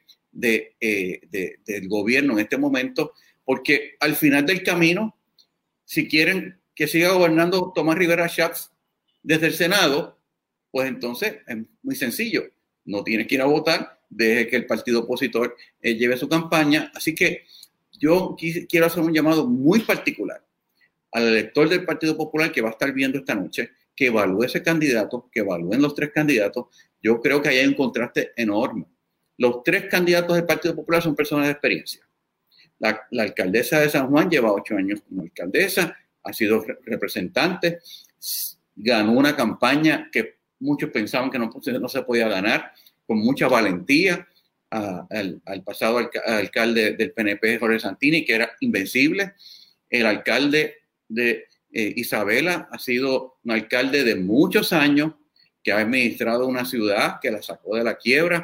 del gobierno en este momento, porque al final del camino, si quieren que siga gobernando Tomás Rivera Schatz desde el Senado, pues entonces es muy sencillo, no tiene que ir a votar, deje que el partido opositor lleve su campaña. Así que yo quiero hacer un llamado muy particular al elector del Partido Popular que va a estar viendo esta noche, que evalúe ese candidato, que evalúen los tres candidatos. Yo creo que ahí hay un contraste enorme. Los tres candidatos del Partido Popular son personas de experiencia. La alcaldesa de San Juan lleva 8 años como alcaldesa, ha sido representante, ganó una campaña que muchos pensaban que no se podía ganar, con mucha valentía, al pasado alcalde del PNP, Jorge Santini, que era invencible. El alcalde de Isabela ha sido un alcalde de muchos años, que ha administrado una ciudad que la sacó de la quiebra.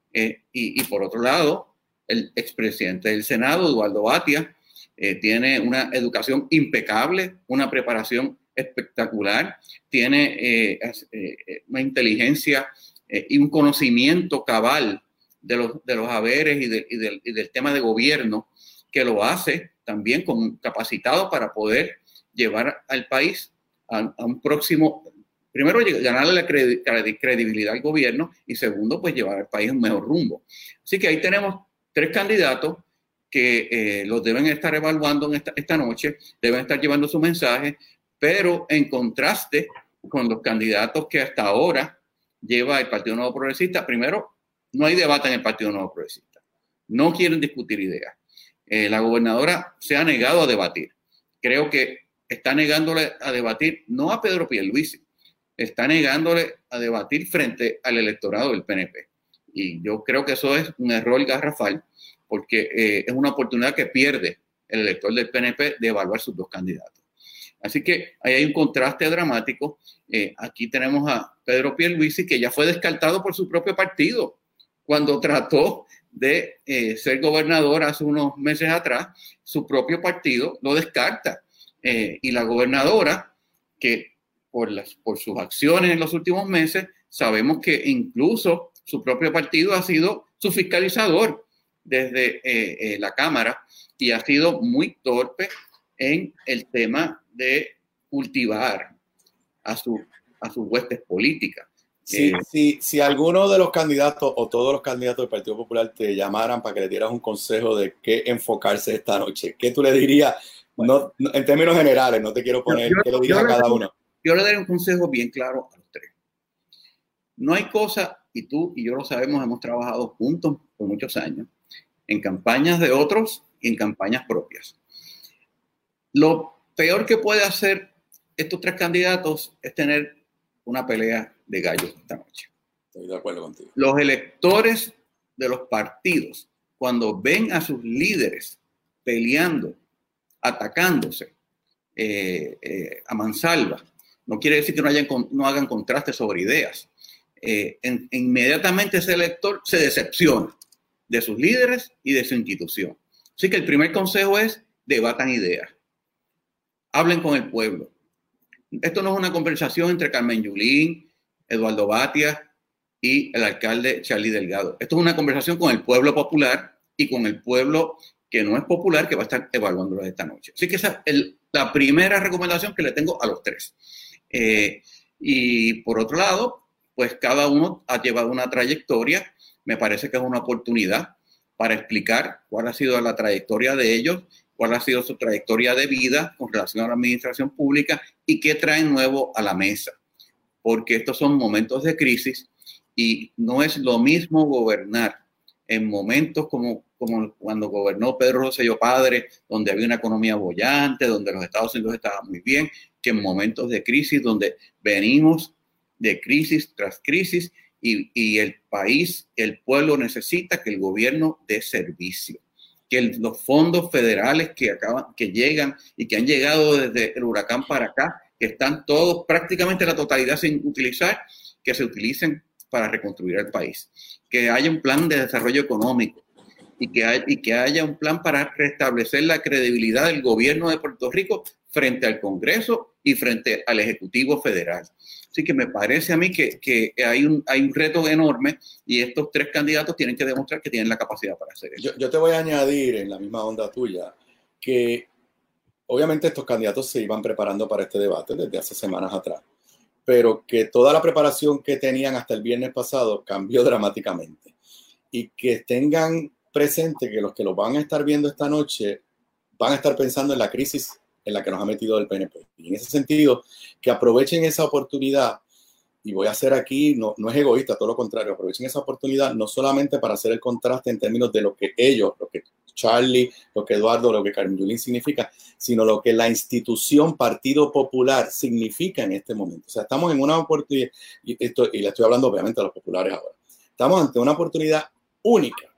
Y por otro lado, el expresidente del Senado, Eduardo Batia, tiene una educación impecable, una preparación espectacular, tiene una inteligencia y un conocimiento cabal de los haberes y del tema de gobierno, que lo hace también capacitado para poder llevar al país a un próximo, primero ganarle la credibilidad al gobierno y segundo, pues llevar al país a un mejor rumbo. Así que ahí tenemos 3 candidatos que los deben estar evaluando esta noche, deben estar llevando su mensaje, pero en contraste con los candidatos que hasta ahora lleva el Partido Nuevo Progresista. Primero, no hay debate en el Partido Nuevo Progresista. No quieren discutir ideas. La gobernadora se ha negado a debatir. Creo que está negándole a debatir, no a Pedro Pierluisi, está negándole a debatir frente al electorado del PNP. Y yo creo que eso es un error garrafal, porque es una oportunidad que pierde el elector del PNP de evaluar sus 2 candidatos. Así que ahí hay un contraste dramático. Aquí tenemos a Pedro Pierluisi, que ya fue descartado por su propio partido cuando trató de ser gobernador hace unos meses atrás. Su propio partido lo descarta. Y la gobernadora, que por sus acciones en los últimos meses, sabemos que incluso su propio partido ha sido su fiscalizador desde la Cámara y ha sido muy torpe en el tema de cultivar a sus huestes políticas. Si alguno de los candidatos o todos los candidatos del Partido Popular te llamaran para que le dieras un consejo de qué enfocarse esta noche, ¿qué tú le dirías? No, en términos generales, no te quiero poner, ¿qué le dirías a cada uno? Yo le daré un consejo bien claro a los 3. No hay cosa, y tú y yo lo sabemos, hemos trabajado juntos por muchos años, en campañas de otros y en campañas propias. Lo peor que puede hacer estos 3 candidatos es tener una pelea de gallos esta noche. Estoy de acuerdo contigo. Los electores de los partidos, cuando ven a sus líderes peleando, atacándose a mansalva, no quiere decir que no hagan contrastes sobre ideas. Inmediatamente ese elector se decepciona de sus líderes y de su institución. Así que el primer consejo es: debatan ideas. Hablen con el pueblo. Esto no es una conversación entre Carmen Yulín, Eduardo Batia y el alcalde Charlie Delgado. Esto es una conversación con el pueblo popular y con el pueblo que no es popular, que va a estar evaluándolo esta noche. Así que esa es la primera recomendación que le tengo a los 3. Y por otro lado, pues cada uno ha llevado una trayectoria. Me parece que es una oportunidad para explicar cuál ha sido la trayectoria de ellos, cuál ha sido su trayectoria de vida con relación a la administración pública y qué traen nuevo a la mesa. Porque estos son momentos de crisis y no es lo mismo gobernar en momentos como cuando gobernó Pedro Rosselló Padre, donde había una economía bollante, donde los Estados Unidos estaban muy bien, que en momentos de crisis donde venimos de crisis tras crisis y el país, el pueblo necesita que el gobierno dé servicio. que los fondos federales que llegan y que han llegado desde el huracán para acá, que están todos, prácticamente la totalidad sin utilizar, que se utilicen para reconstruir el país. Que haya un plan de desarrollo económico y que haya un plan para restablecer la credibilidad del gobierno de Puerto Rico frente al Congreso y frente al Ejecutivo Federal. Así que me parece a mí que hay un reto enorme y estos tres candidatos tienen que demostrar que tienen la capacidad para hacer eso. Yo te voy a añadir, en la misma onda tuya, que obviamente estos candidatos se iban preparando para este debate desde hace semanas atrás, pero que toda la preparación que tenían hasta el viernes pasado cambió dramáticamente. Y que tengan presente que los que los van a estar viendo esta noche van a estar pensando en la crisis en la que nos ha metido el PNP. Y en ese sentido, que aprovechen esa oportunidad, y voy a hacer aquí, no es egoísta, todo lo contrario, aprovechen esa oportunidad no solamente para hacer el contraste en términos de lo que ellos, lo que Charlie, lo que Eduardo, lo que Carmen Yulín significa, sino lo que la institución Partido Popular significa en este momento. O sea, estamos en una oportunidad, y le estoy hablando obviamente a los populares ahora, estamos ante una oportunidad única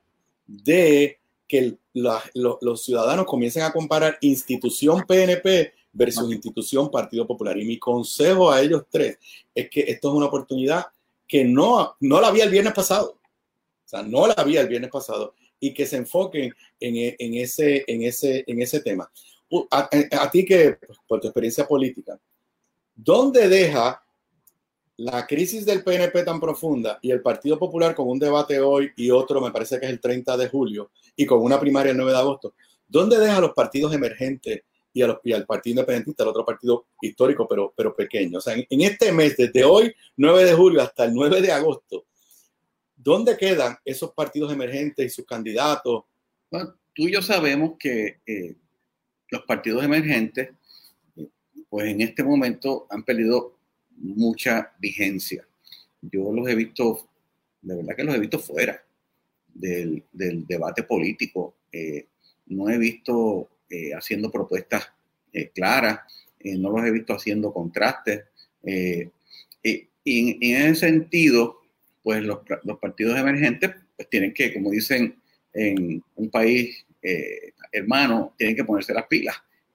de que los ciudadanos comiencen a comparar institución PNP versus institución Partido Popular. Y mi consejo a ellos tres es que esto es una oportunidad que no la había el viernes pasado. O sea, no la había el viernes pasado. Y que se enfoquen en ese tema. A ti que, por tu experiencia política, ¿dónde deja la crisis del PNP tan profunda y el Partido Popular con un debate hoy y otro, me parece que es el 30 de julio, y con una primaria el 9 de agosto? ¿Dónde deja a los partidos emergentes y al Partido Independentista, el otro partido histórico, pero pequeño? O sea, en este mes, desde hoy, 9 de julio, hasta el 9 de agosto, ¿dónde quedan esos partidos emergentes y sus candidatos? Bueno, tú y yo sabemos que los partidos emergentes, pues en este momento han perdido mucha vigencia. Yo los he visto, de verdad que los he visto fuera del debate político. No he visto haciendo propuestas claras, no los he visto haciendo contrastes. Y en ese sentido, pues los partidos emergentes pues tienen que, como dicen en un país hermano, tienen que ponerse las pilas,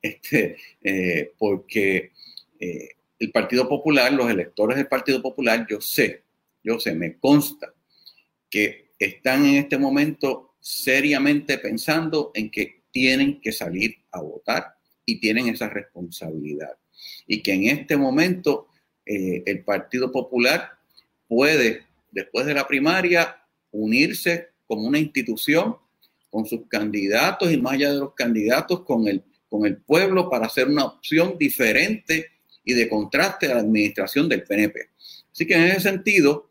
porque el Partido Popular, los electores del Partido Popular, yo sé, me consta que están en este momento seriamente pensando en que tienen que salir a votar y tienen esa responsabilidad. Y que en este momento el Partido Popular puede, después de la primaria, unirse como una institución con sus candidatos y más allá de los candidatos, con el pueblo para hacer una opción diferente y de contraste a la administración del PNP. Así que en ese sentido,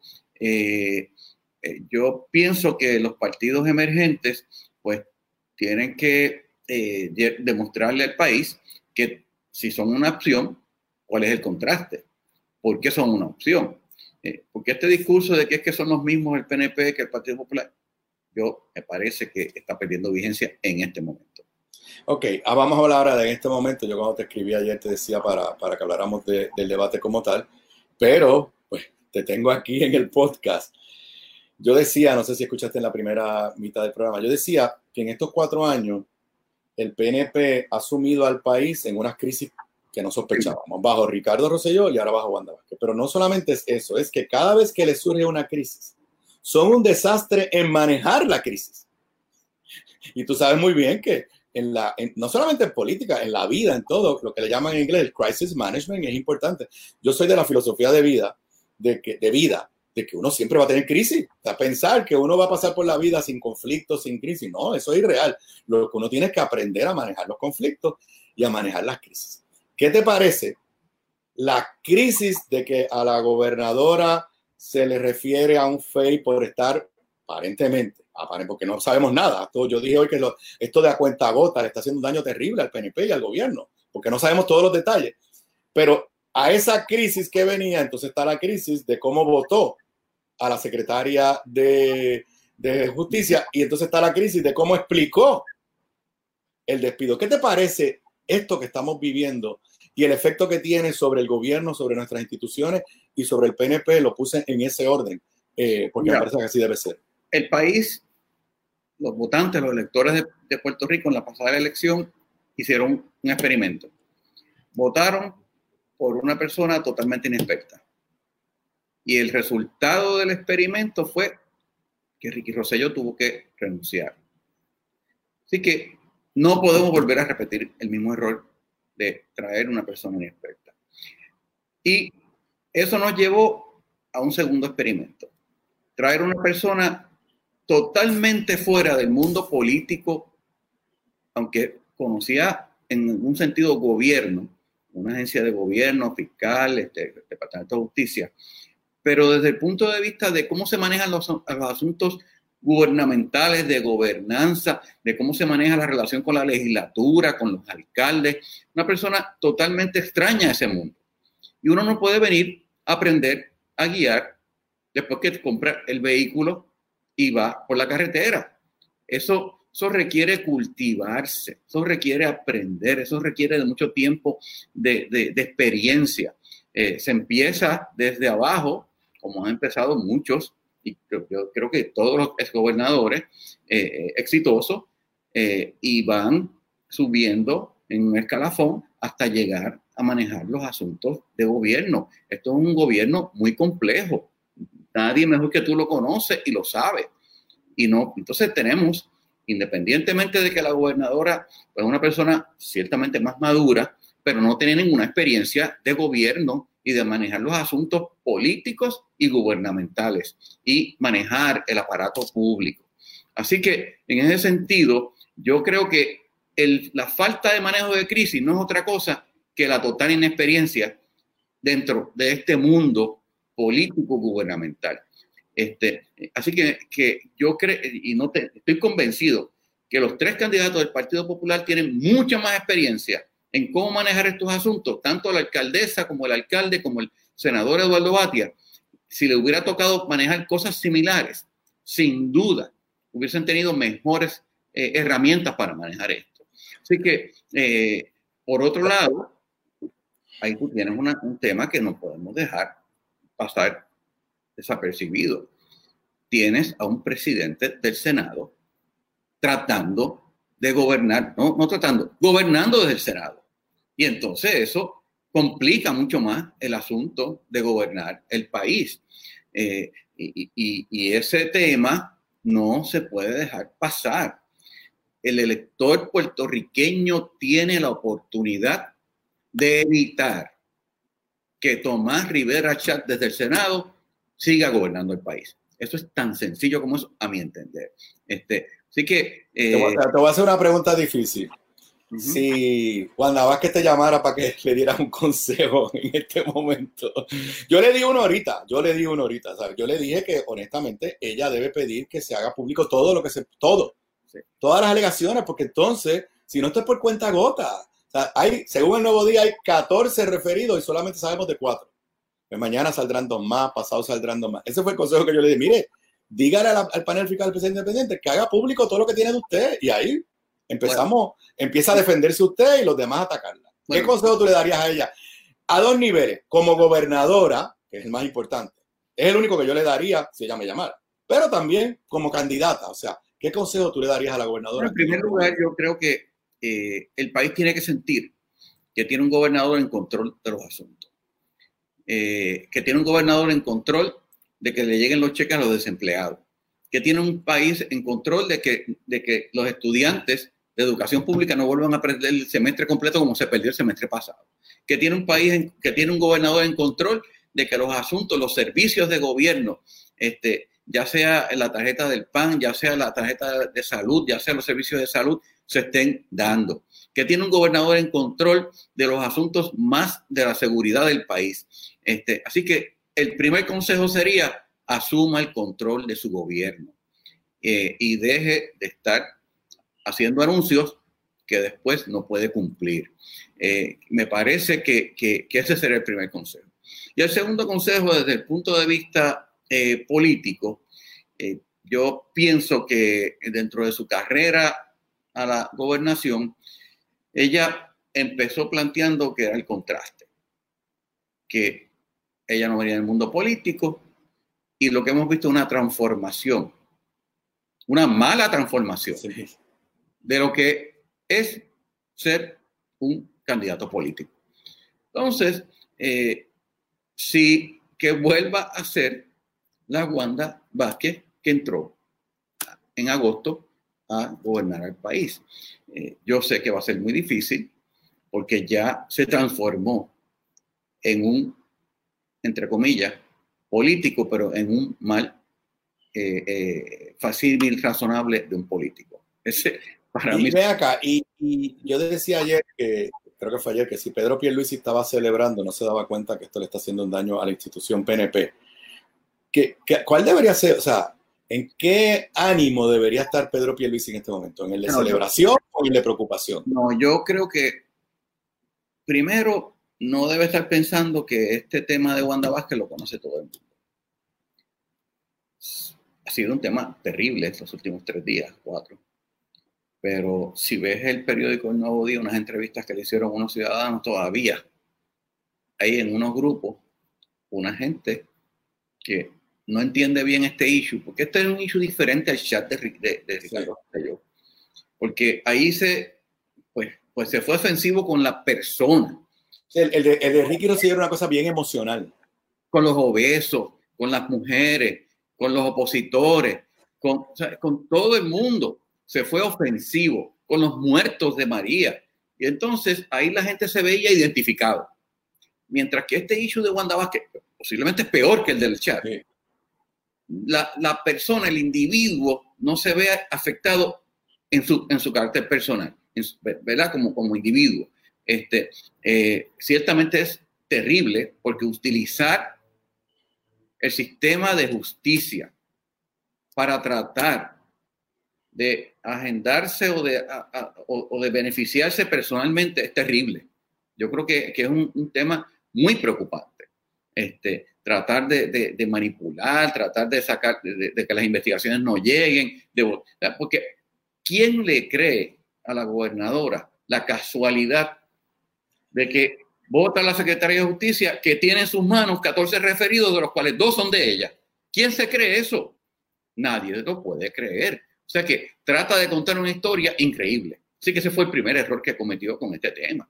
yo pienso que los partidos emergentes pues tienen que demostrarle al país que si son una opción, ¿cuál es el contraste? ¿Por qué son una opción? Porque este discurso de que es que son los mismos el PNP que el Partido Popular, me parece que está perdiendo vigencia en este momento. Ok, vamos a hablar ahora de este momento. Yo cuando te escribí ayer te decía para que habláramos del debate como tal, pero pues te tengo aquí en el podcast. Yo decía, no sé si escuchaste en la primera mitad del programa, yo decía que en estos 4 años el PNP ha sumido al país en unas crisis que no sospechábamos, bajo Ricardo Rosselló y ahora bajo Wanda Vázquez. Pero no solamente es eso, es que cada vez que le surge una crisis, son un desastre en manejar la crisis. Y tú sabes muy bien que no solamente en política, en la vida, en todo, lo que le llaman en inglés el crisis management es importante. Yo soy de la filosofía de vida, de que uno siempre va a tener crisis. O sea, pensar que uno va a pasar por la vida sin conflictos, sin crisis, no, eso es irreal. Lo que uno tiene es que aprender a manejar los conflictos y a manejar las crisis. ¿Qué te parece la crisis de que a la gobernadora se le refiere a un FEI por estar aparentemente, porque no sabemos nada? Yo dije hoy que esto de a cuentagota le está haciendo un daño terrible al PNP y al gobierno, porque no sabemos todos los detalles. Pero a esa crisis que venía, entonces está la crisis de cómo votó a la secretaria de Justicia, y entonces está la crisis de cómo explicó el despido. ¿Qué te parece esto que estamos viviendo y el efecto que tiene sobre el gobierno, sobre nuestras instituciones y sobre el PNP? Lo puse en ese orden, porque me parece que así debe ser. El país los votantes, los electores de Puerto Rico en la pasada elección hicieron un experimento. Votaron por una persona totalmente inexperta. Y el resultado del experimento fue que Ricky Rosselló tuvo que renunciar. Así que no podemos volver a repetir el mismo error de traer una persona inexperta. Y eso nos llevó a un segundo experimento. Traer una persona totalmente fuera del mundo político, aunque conocía en algún sentido gobierno, una agencia de gobierno, fiscal, Departamento de Justicia, pero desde el punto de vista de cómo se manejan los asuntos gubernamentales, de gobernanza, de cómo se maneja la relación con la legislatura, con los alcaldes, una persona totalmente extraña a ese mundo. Y uno no puede venir a aprender a guiar después que compra el vehículo y va por la carretera. Eso requiere cultivarse, eso requiere aprender, eso requiere de mucho tiempo de experiencia. Se empieza desde abajo, como han empezado muchos, y yo creo que todos los exgobernadores exitosos, y van subiendo en un escalafón hasta llegar a manejar los asuntos de gobierno. Esto es un gobierno muy complejo. Nadie mejor que tú lo conoce y lo sabe. Y no, entonces tenemos, independientemente de que la gobernadora es una persona ciertamente más madura, pero no tiene ninguna experiencia de gobierno y de manejar los asuntos políticos y gubernamentales y manejar el aparato público. Así que, en ese sentido, yo creo que la falta de manejo de crisis no es otra cosa que la total inexperiencia dentro de este mundo político gubernamental. Así que yo creo, y estoy convencido que los tres candidatos del Partido Popular tienen mucha más experiencia en cómo manejar estos asuntos, tanto la alcaldesa como el alcalde, como el senador Eduardo Batia. Si le hubiera tocado manejar cosas similares, sin duda, hubiesen tenido mejores herramientas para manejar esto. Así que, por otro lado, ahí tú tienes un tema que no podemos dejar pasar desapercibido. Tienes a un presidente del Senado tratando de gobernar, gobernando desde el Senado. Y entonces eso complica mucho más el asunto de gobernar el país. Y ese tema no se puede dejar pasar. El elector puertorriqueño tiene la oportunidad de evitar que Tomás Rivera Chatz desde el Senado siga gobernando el país. Eso es tan sencillo como eso, a mi entender. Así que... te voy a hacer una pregunta difícil. Uh-huh. Si Wanda Vázquez te llamara para que le dieras un consejo en este momento. Yo le di uno ahorita, ¿sabes? Yo le dije que honestamente ella debe pedir que se haga público todo, sí, todas las alegaciones, porque entonces, si no, esto es por cuenta gota. O sea, según el Nuevo Día, hay 14 referidos y solamente sabemos de 4. Pues mañana saldrán 2 más, pasado saldrán 2 más. Ese fue el consejo que yo le di. Mire, dígale al panel fiscal del presidente independiente que haga público todo lo que tiene de usted. Y ahí empieza a defenderse usted y los demás a atacarla. ¿Qué consejo tú le darías a ella? A 2 niveles. Como gobernadora, que es el más importante. Es el único que yo le daría si ella me llamara. Pero también como candidata. O sea, ¿qué consejo tú le darías a la gobernadora? En primer lugar, yo creo que el país tiene que sentir que tiene un gobernador en control de los asuntos. Que tiene un gobernador en control de que le lleguen los cheques a los desempleados. Que tiene un país en control de que los estudiantes de educación pública no vuelvan a perder el semestre completo como se perdió el semestre pasado. Que tiene un gobernador en control de que los asuntos, los servicios de gobierno, ya sea la tarjeta del PAN, ya sea la tarjeta de salud, ya sea los servicios de salud, se estén dando. Que tiene un gobernador en control de los asuntos más de la seguridad del país. Así que el primer consejo sería: asuma el control de su gobierno y deje de estar haciendo anuncios que después no puede cumplir. Me parece que ese sería el primer consejo. Y el segundo consejo, desde el punto de vista político, yo pienso que dentro de su carrera a la gobernación, ella empezó planteando que era el contraste, que ella no venía del mundo político, y lo que hemos visto es una transformación una mala transformación Sí. de lo que es ser un candidato político. Entonces, sí que vuelva a ser la Wanda Vázquez que entró en agosto a gobernar el país. Yo sé que va a ser muy difícil porque ya se transformó en un, entre comillas, político, pero en un mal fácil y razonable de un político. Ese, para mí. Ve acá, y yo decía ayer que, creo que fue ayer, que si Pedro Pierluisi estaba celebrando, no se daba cuenta que esto le está haciendo un daño a la institución PNP. ¿Cuál debería ser, o sea, en qué ánimo debería estar Pedro Pierluisi en este momento? ¿En el de celebración o en el de preocupación? No, yo creo que primero no debe estar pensando que este tema de Wanda Vázquez lo conoce todo el mundo. Ha sido un tema terrible estos últimos 3 días, 4. Pero si ves el periódico El Nuevo Día, unas entrevistas que le hicieron unos ciudadanos, todavía hay en unos grupos una gente que no entiende bien este issue, porque este es un issue diferente al chat de Ricardo Rosselló. Porque ahí pues se fue ofensivo con la persona. El de Ricky Rosselló era una cosa bien emocional. Con los obesos, con las mujeres, con los opositores, con todo el mundo. Se fue ofensivo, con los muertos de María. Y entonces ahí la gente se veía identificado. Mientras que este issue de Wanda Vázquez posiblemente es peor que el del chat. Sí. La persona, el individuo, no se ve afectado en su carácter personal, ¿verdad? Como individuo. Ciertamente es terrible porque utilizar el sistema de justicia para tratar de agendarse o de beneficiarse personalmente es terrible. Yo creo que es un tema muy preocupante. Tratar de manipular, tratar de sacar, de que las investigaciones no lleguen. Porque ¿quién le cree a la gobernadora la casualidad de que vota la Secretaría de Justicia que tiene en sus manos 14 referidos, de los cuales 2 son de ella? ¿Quién se cree eso? Nadie lo puede creer. O sea que trata de contar una historia increíble. Así que ese fue el primer error que cometió con este tema.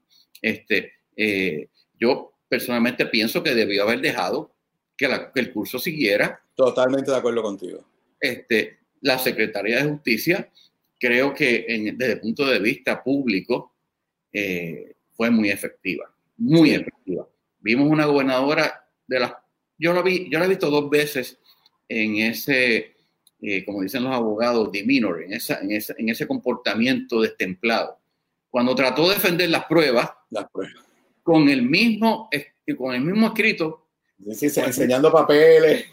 Yo personalmente pienso que debió haber dejado que el curso siguiera. Totalmente de acuerdo contigo. La Secretaría de Justicia, creo que desde el punto de vista público, fue muy efectiva. Muy efectiva. Vimos una gobernadora yo la he visto 2 veces en ese, como dicen los abogados, demeanor, en ese comportamiento destemplado. Cuando trató de defender las pruebas. Con el mismo escrito. Sí, enseñando papeles.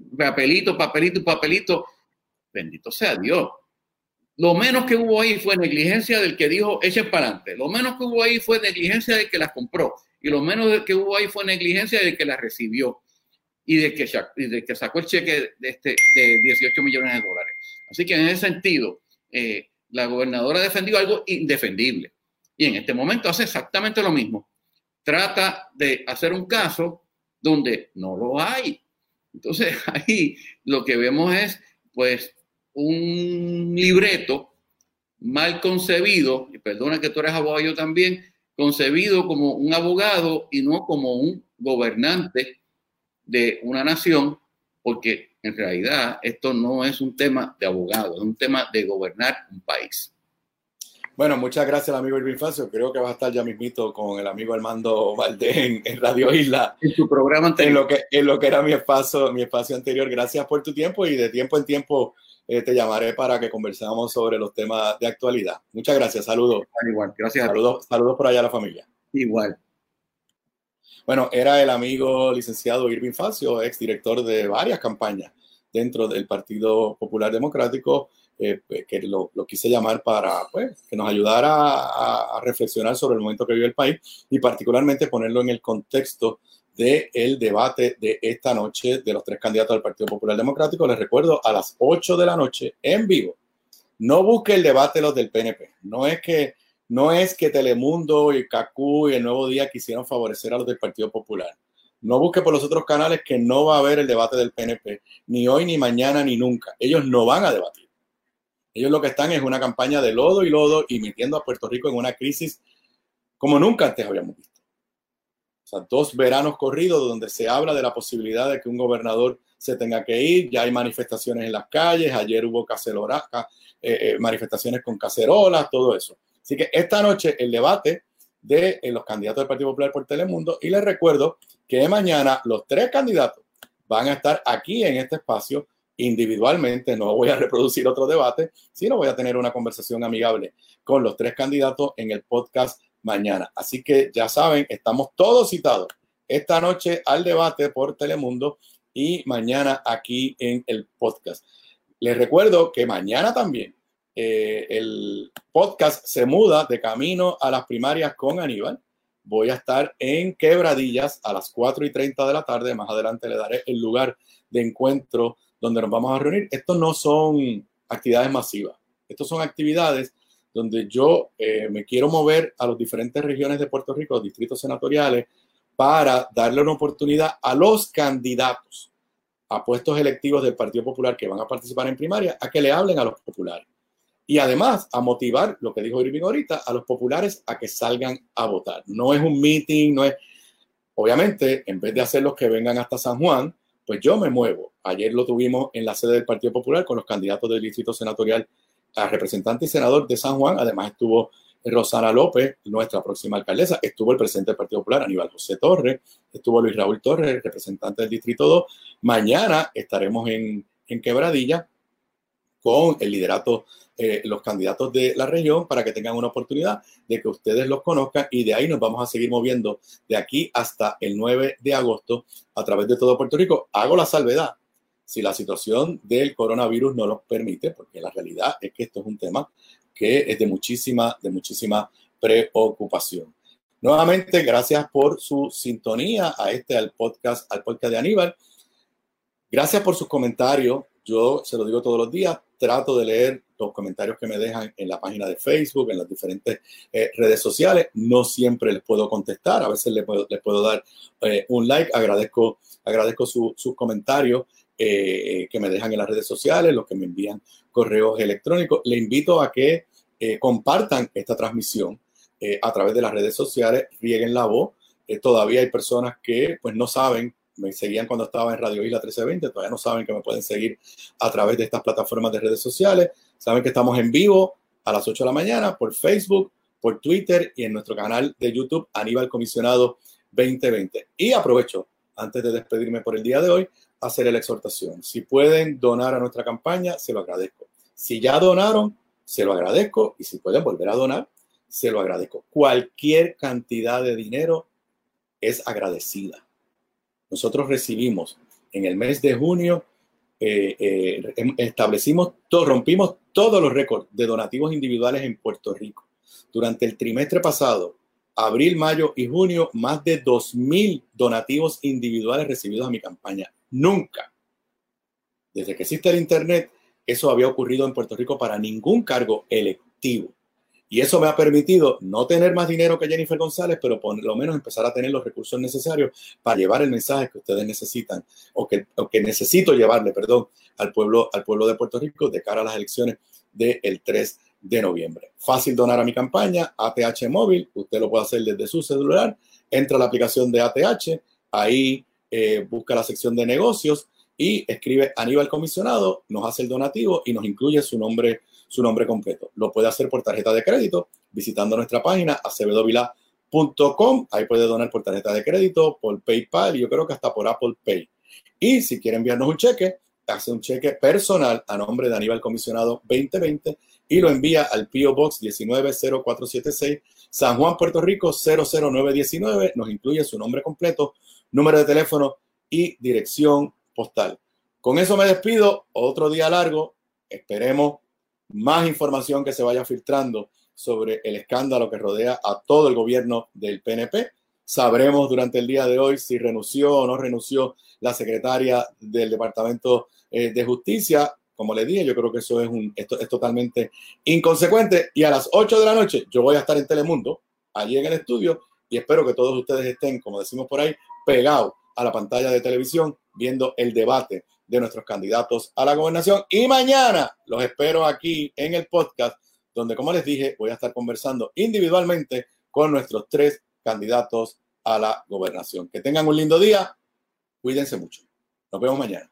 Papelito. Bendito sea Dios. Lo menos que hubo ahí fue negligencia del que dijo echen para adelante. Lo menos que hubo ahí fue negligencia del que las compró. Y lo menos que hubo ahí fue negligencia del que las recibió. Y de que sacó el cheque de 18 millones de dólares. Así que en ese sentido, la gobernadora defendió algo indefendible. Y en este momento hace exactamente lo mismo. Trata de hacer un caso donde no lo hay. Entonces ahí lo que vemos es pues un libreto mal concebido, y perdona que tú eres abogado, yo también, concebido como un abogado y no como un gobernante de una nación, porque en realidad esto no es un tema de abogado, es un tema de gobernar un país. Bueno, muchas gracias al amigo Irving Facio. Creo que va a estar ya mismito con el amigo Armando Valdés en Radio Isla. En su programa anterior. En lo que era mi espacio anterior. Gracias por tu tiempo y de tiempo en tiempo te llamaré para que conversemos sobre los temas de actualidad. Muchas gracias. Saludos. Igual, gracias. Saludos por allá a la familia. Igual. Bueno, era el amigo licenciado Irving Facio, exdirector de varias campañas dentro del Partido Popular Democrático, que lo quise llamar para que nos ayudara a reflexionar sobre el momento que vive el país y particularmente ponerlo en el contexto del debate de esta noche de los 3 candidatos del Partido Popular Democrático. Les recuerdo, a las 8 de la noche en vivo. No busque el debate de los del PNP. No es que Telemundo y Cacú y el Nuevo Día quisieron favorecer a los del Partido Popular. No busque por los otros canales, que no va a haber el debate del PNP, ni hoy, ni mañana, ni nunca. Ellos no van a debatir. Ellos lo que están es una campaña de lodo y metiendo a Puerto Rico en una crisis como nunca antes habíamos visto. O sea, 2 veranos corridos donde se habla de la posibilidad de que un gobernador se tenga que ir. Ya hay manifestaciones en las calles. Ayer hubo manifestaciones con cacerolas, todo eso. Así que esta noche el debate de los candidatos del Partido Popular por Telemundo. Y les recuerdo que mañana los 3 candidatos van a estar aquí en este espacio individualmente. No voy a reproducir otro debate, sino voy a tener una conversación amigable con los 3 candidatos en el podcast mañana. Así que ya saben, estamos todos citados esta noche al debate por Telemundo y mañana aquí en el podcast. Les recuerdo que mañana también el podcast se muda de camino a las primarias con Aníbal. Voy a estar en Quebradillas a las 4:30 de la tarde. Más adelante le daré el lugar de encuentro donde nos vamos a reunir. Estos no son actividades masivas. Estos son actividades donde yo me quiero mover a las diferentes regiones de Puerto Rico, los distritos senatoriales, para darle una oportunidad a los candidatos a puestos electivos del Partido Popular que van a participar en primaria, a que le hablen a los populares. Y además a motivar, lo que dijo Irving ahorita, a los populares a que salgan a votar. No es un meeting, no es... Obviamente, en vez de hacer los que vengan hasta San Juan, pues yo me muevo. Ayer lo tuvimos en la sede del Partido Popular con los candidatos del distrito senatorial a representante y senador de San Juan. Además estuvo Rosana López, nuestra próxima alcaldesa. Estuvo el presidente del Partido Popular, Aníbal José Torres. Estuvo Luis Raúl Torres, representante del distrito 2. Mañana estaremos en Quebradilla con el liderato, los candidatos de la región, para que tengan una oportunidad de que ustedes los conozcan, y de ahí nos vamos a seguir moviendo de aquí hasta el 9 de agosto a través de todo Puerto Rico. Hago la salvedad, si la situación del coronavirus no lo permite, porque la realidad es que esto es un tema que es de muchísima preocupación. Nuevamente, gracias por su sintonía al podcast de Aníbal. Gracias por sus comentarios. Yo se lo digo todos los días, trato de leer los comentarios que me dejan en la página de Facebook, en las diferentes redes sociales. No siempre les puedo contestar, a veces les puedo dar un like. Agradezco sus comentarios que me dejan en las redes sociales, los que me envían correos electrónicos. Le invito a que compartan esta transmisión a través de las redes sociales, rieguen la voz. Todavía hay personas que pues no saben. Me seguían cuando estaba en Radio Isla 1320, todavía no saben que me pueden seguir a través de estas plataformas de redes sociales. Saben que estamos en vivo a las 8 de la mañana por Facebook, por Twitter y en nuestro canal de YouTube, Aníbal Comisionado 2020. Y aprovecho, antes de despedirme por el día de hoy, hacer la exhortación. Si pueden donar a nuestra campaña, se lo agradezco. Si ya donaron, se lo agradezco. Y si pueden volver a donar, se lo agradezco. Cualquier cantidad de dinero es agradecida. Nosotros recibimos en el mes de junio, rompimos todos los récords de donativos individuales en Puerto Rico. Durante el trimestre pasado, abril, mayo y junio, más de 2,000 donativos individuales recibidos a mi campaña. Nunca, desde que existe el Internet, eso había ocurrido en Puerto Rico para ningún cargo electivo. Y eso me ha permitido no tener más dinero que Jennifer González, pero por lo menos empezar a tener los recursos necesarios para llevar el mensaje que ustedes necesitan, o que necesito llevarle, al pueblo de Puerto Rico de cara a las elecciones del 3 de noviembre. Fácil donar a mi campaña, ATH Móvil, usted lo puede hacer desde su celular, entra a la aplicación de ATH, ahí busca la sección de negocios y escribe Aníbal Comisionado, nos hace el donativo y nos incluye su nombre completo. Lo puede hacer por tarjeta de crédito visitando nuestra página acevedovila.com. Ahí puede donar por tarjeta de crédito, por PayPal y yo creo que hasta por Apple Pay. Y si quiere enviarnos un cheque, hace un cheque personal a nombre de Aníbal Comisionado 2020 y lo envía al P.O. Box 190476, San Juan, Puerto Rico 00919. Nos incluye su nombre completo, número de teléfono y dirección postal. Con eso me despido. Otro día largo. Esperemos más información que se vaya filtrando sobre el escándalo que rodea a todo el gobierno del PNP. Sabremos durante el día de hoy si renunció o no renunció la secretaria del Departamento de Justicia. Como le dije, yo creo que eso es totalmente inconsecuente. Y a las 8 de la noche yo voy a estar en Telemundo, allí en el estudio, y espero que todos ustedes estén, como decimos por ahí, pegados a la pantalla de televisión viendo el debate de nuestros candidatos a la gobernación. Y mañana los espero aquí en el podcast, donde, como les dije, voy a estar conversando individualmente con nuestros 3 candidatos a la gobernación. Que tengan un lindo día. Cuídense mucho. Nos vemos mañana.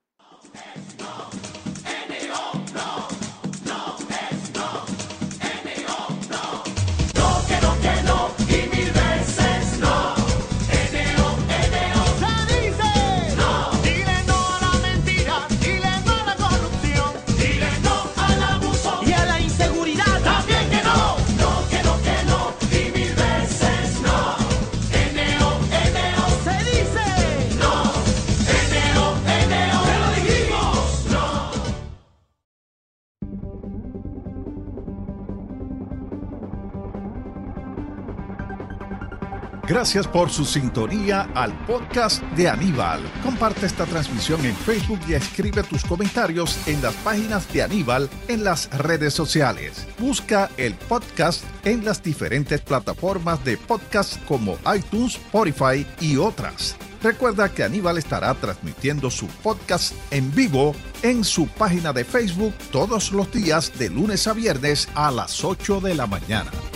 Gracias por su sintonía al podcast de Aníbal. Comparte esta transmisión en Facebook y escribe tus comentarios en las páginas de Aníbal en las redes sociales. Busca el podcast en las diferentes plataformas de podcast como iTunes, Spotify y otras. Recuerda que Aníbal estará transmitiendo su podcast en vivo en su página de Facebook todos los días de lunes a viernes a las 8 de la mañana.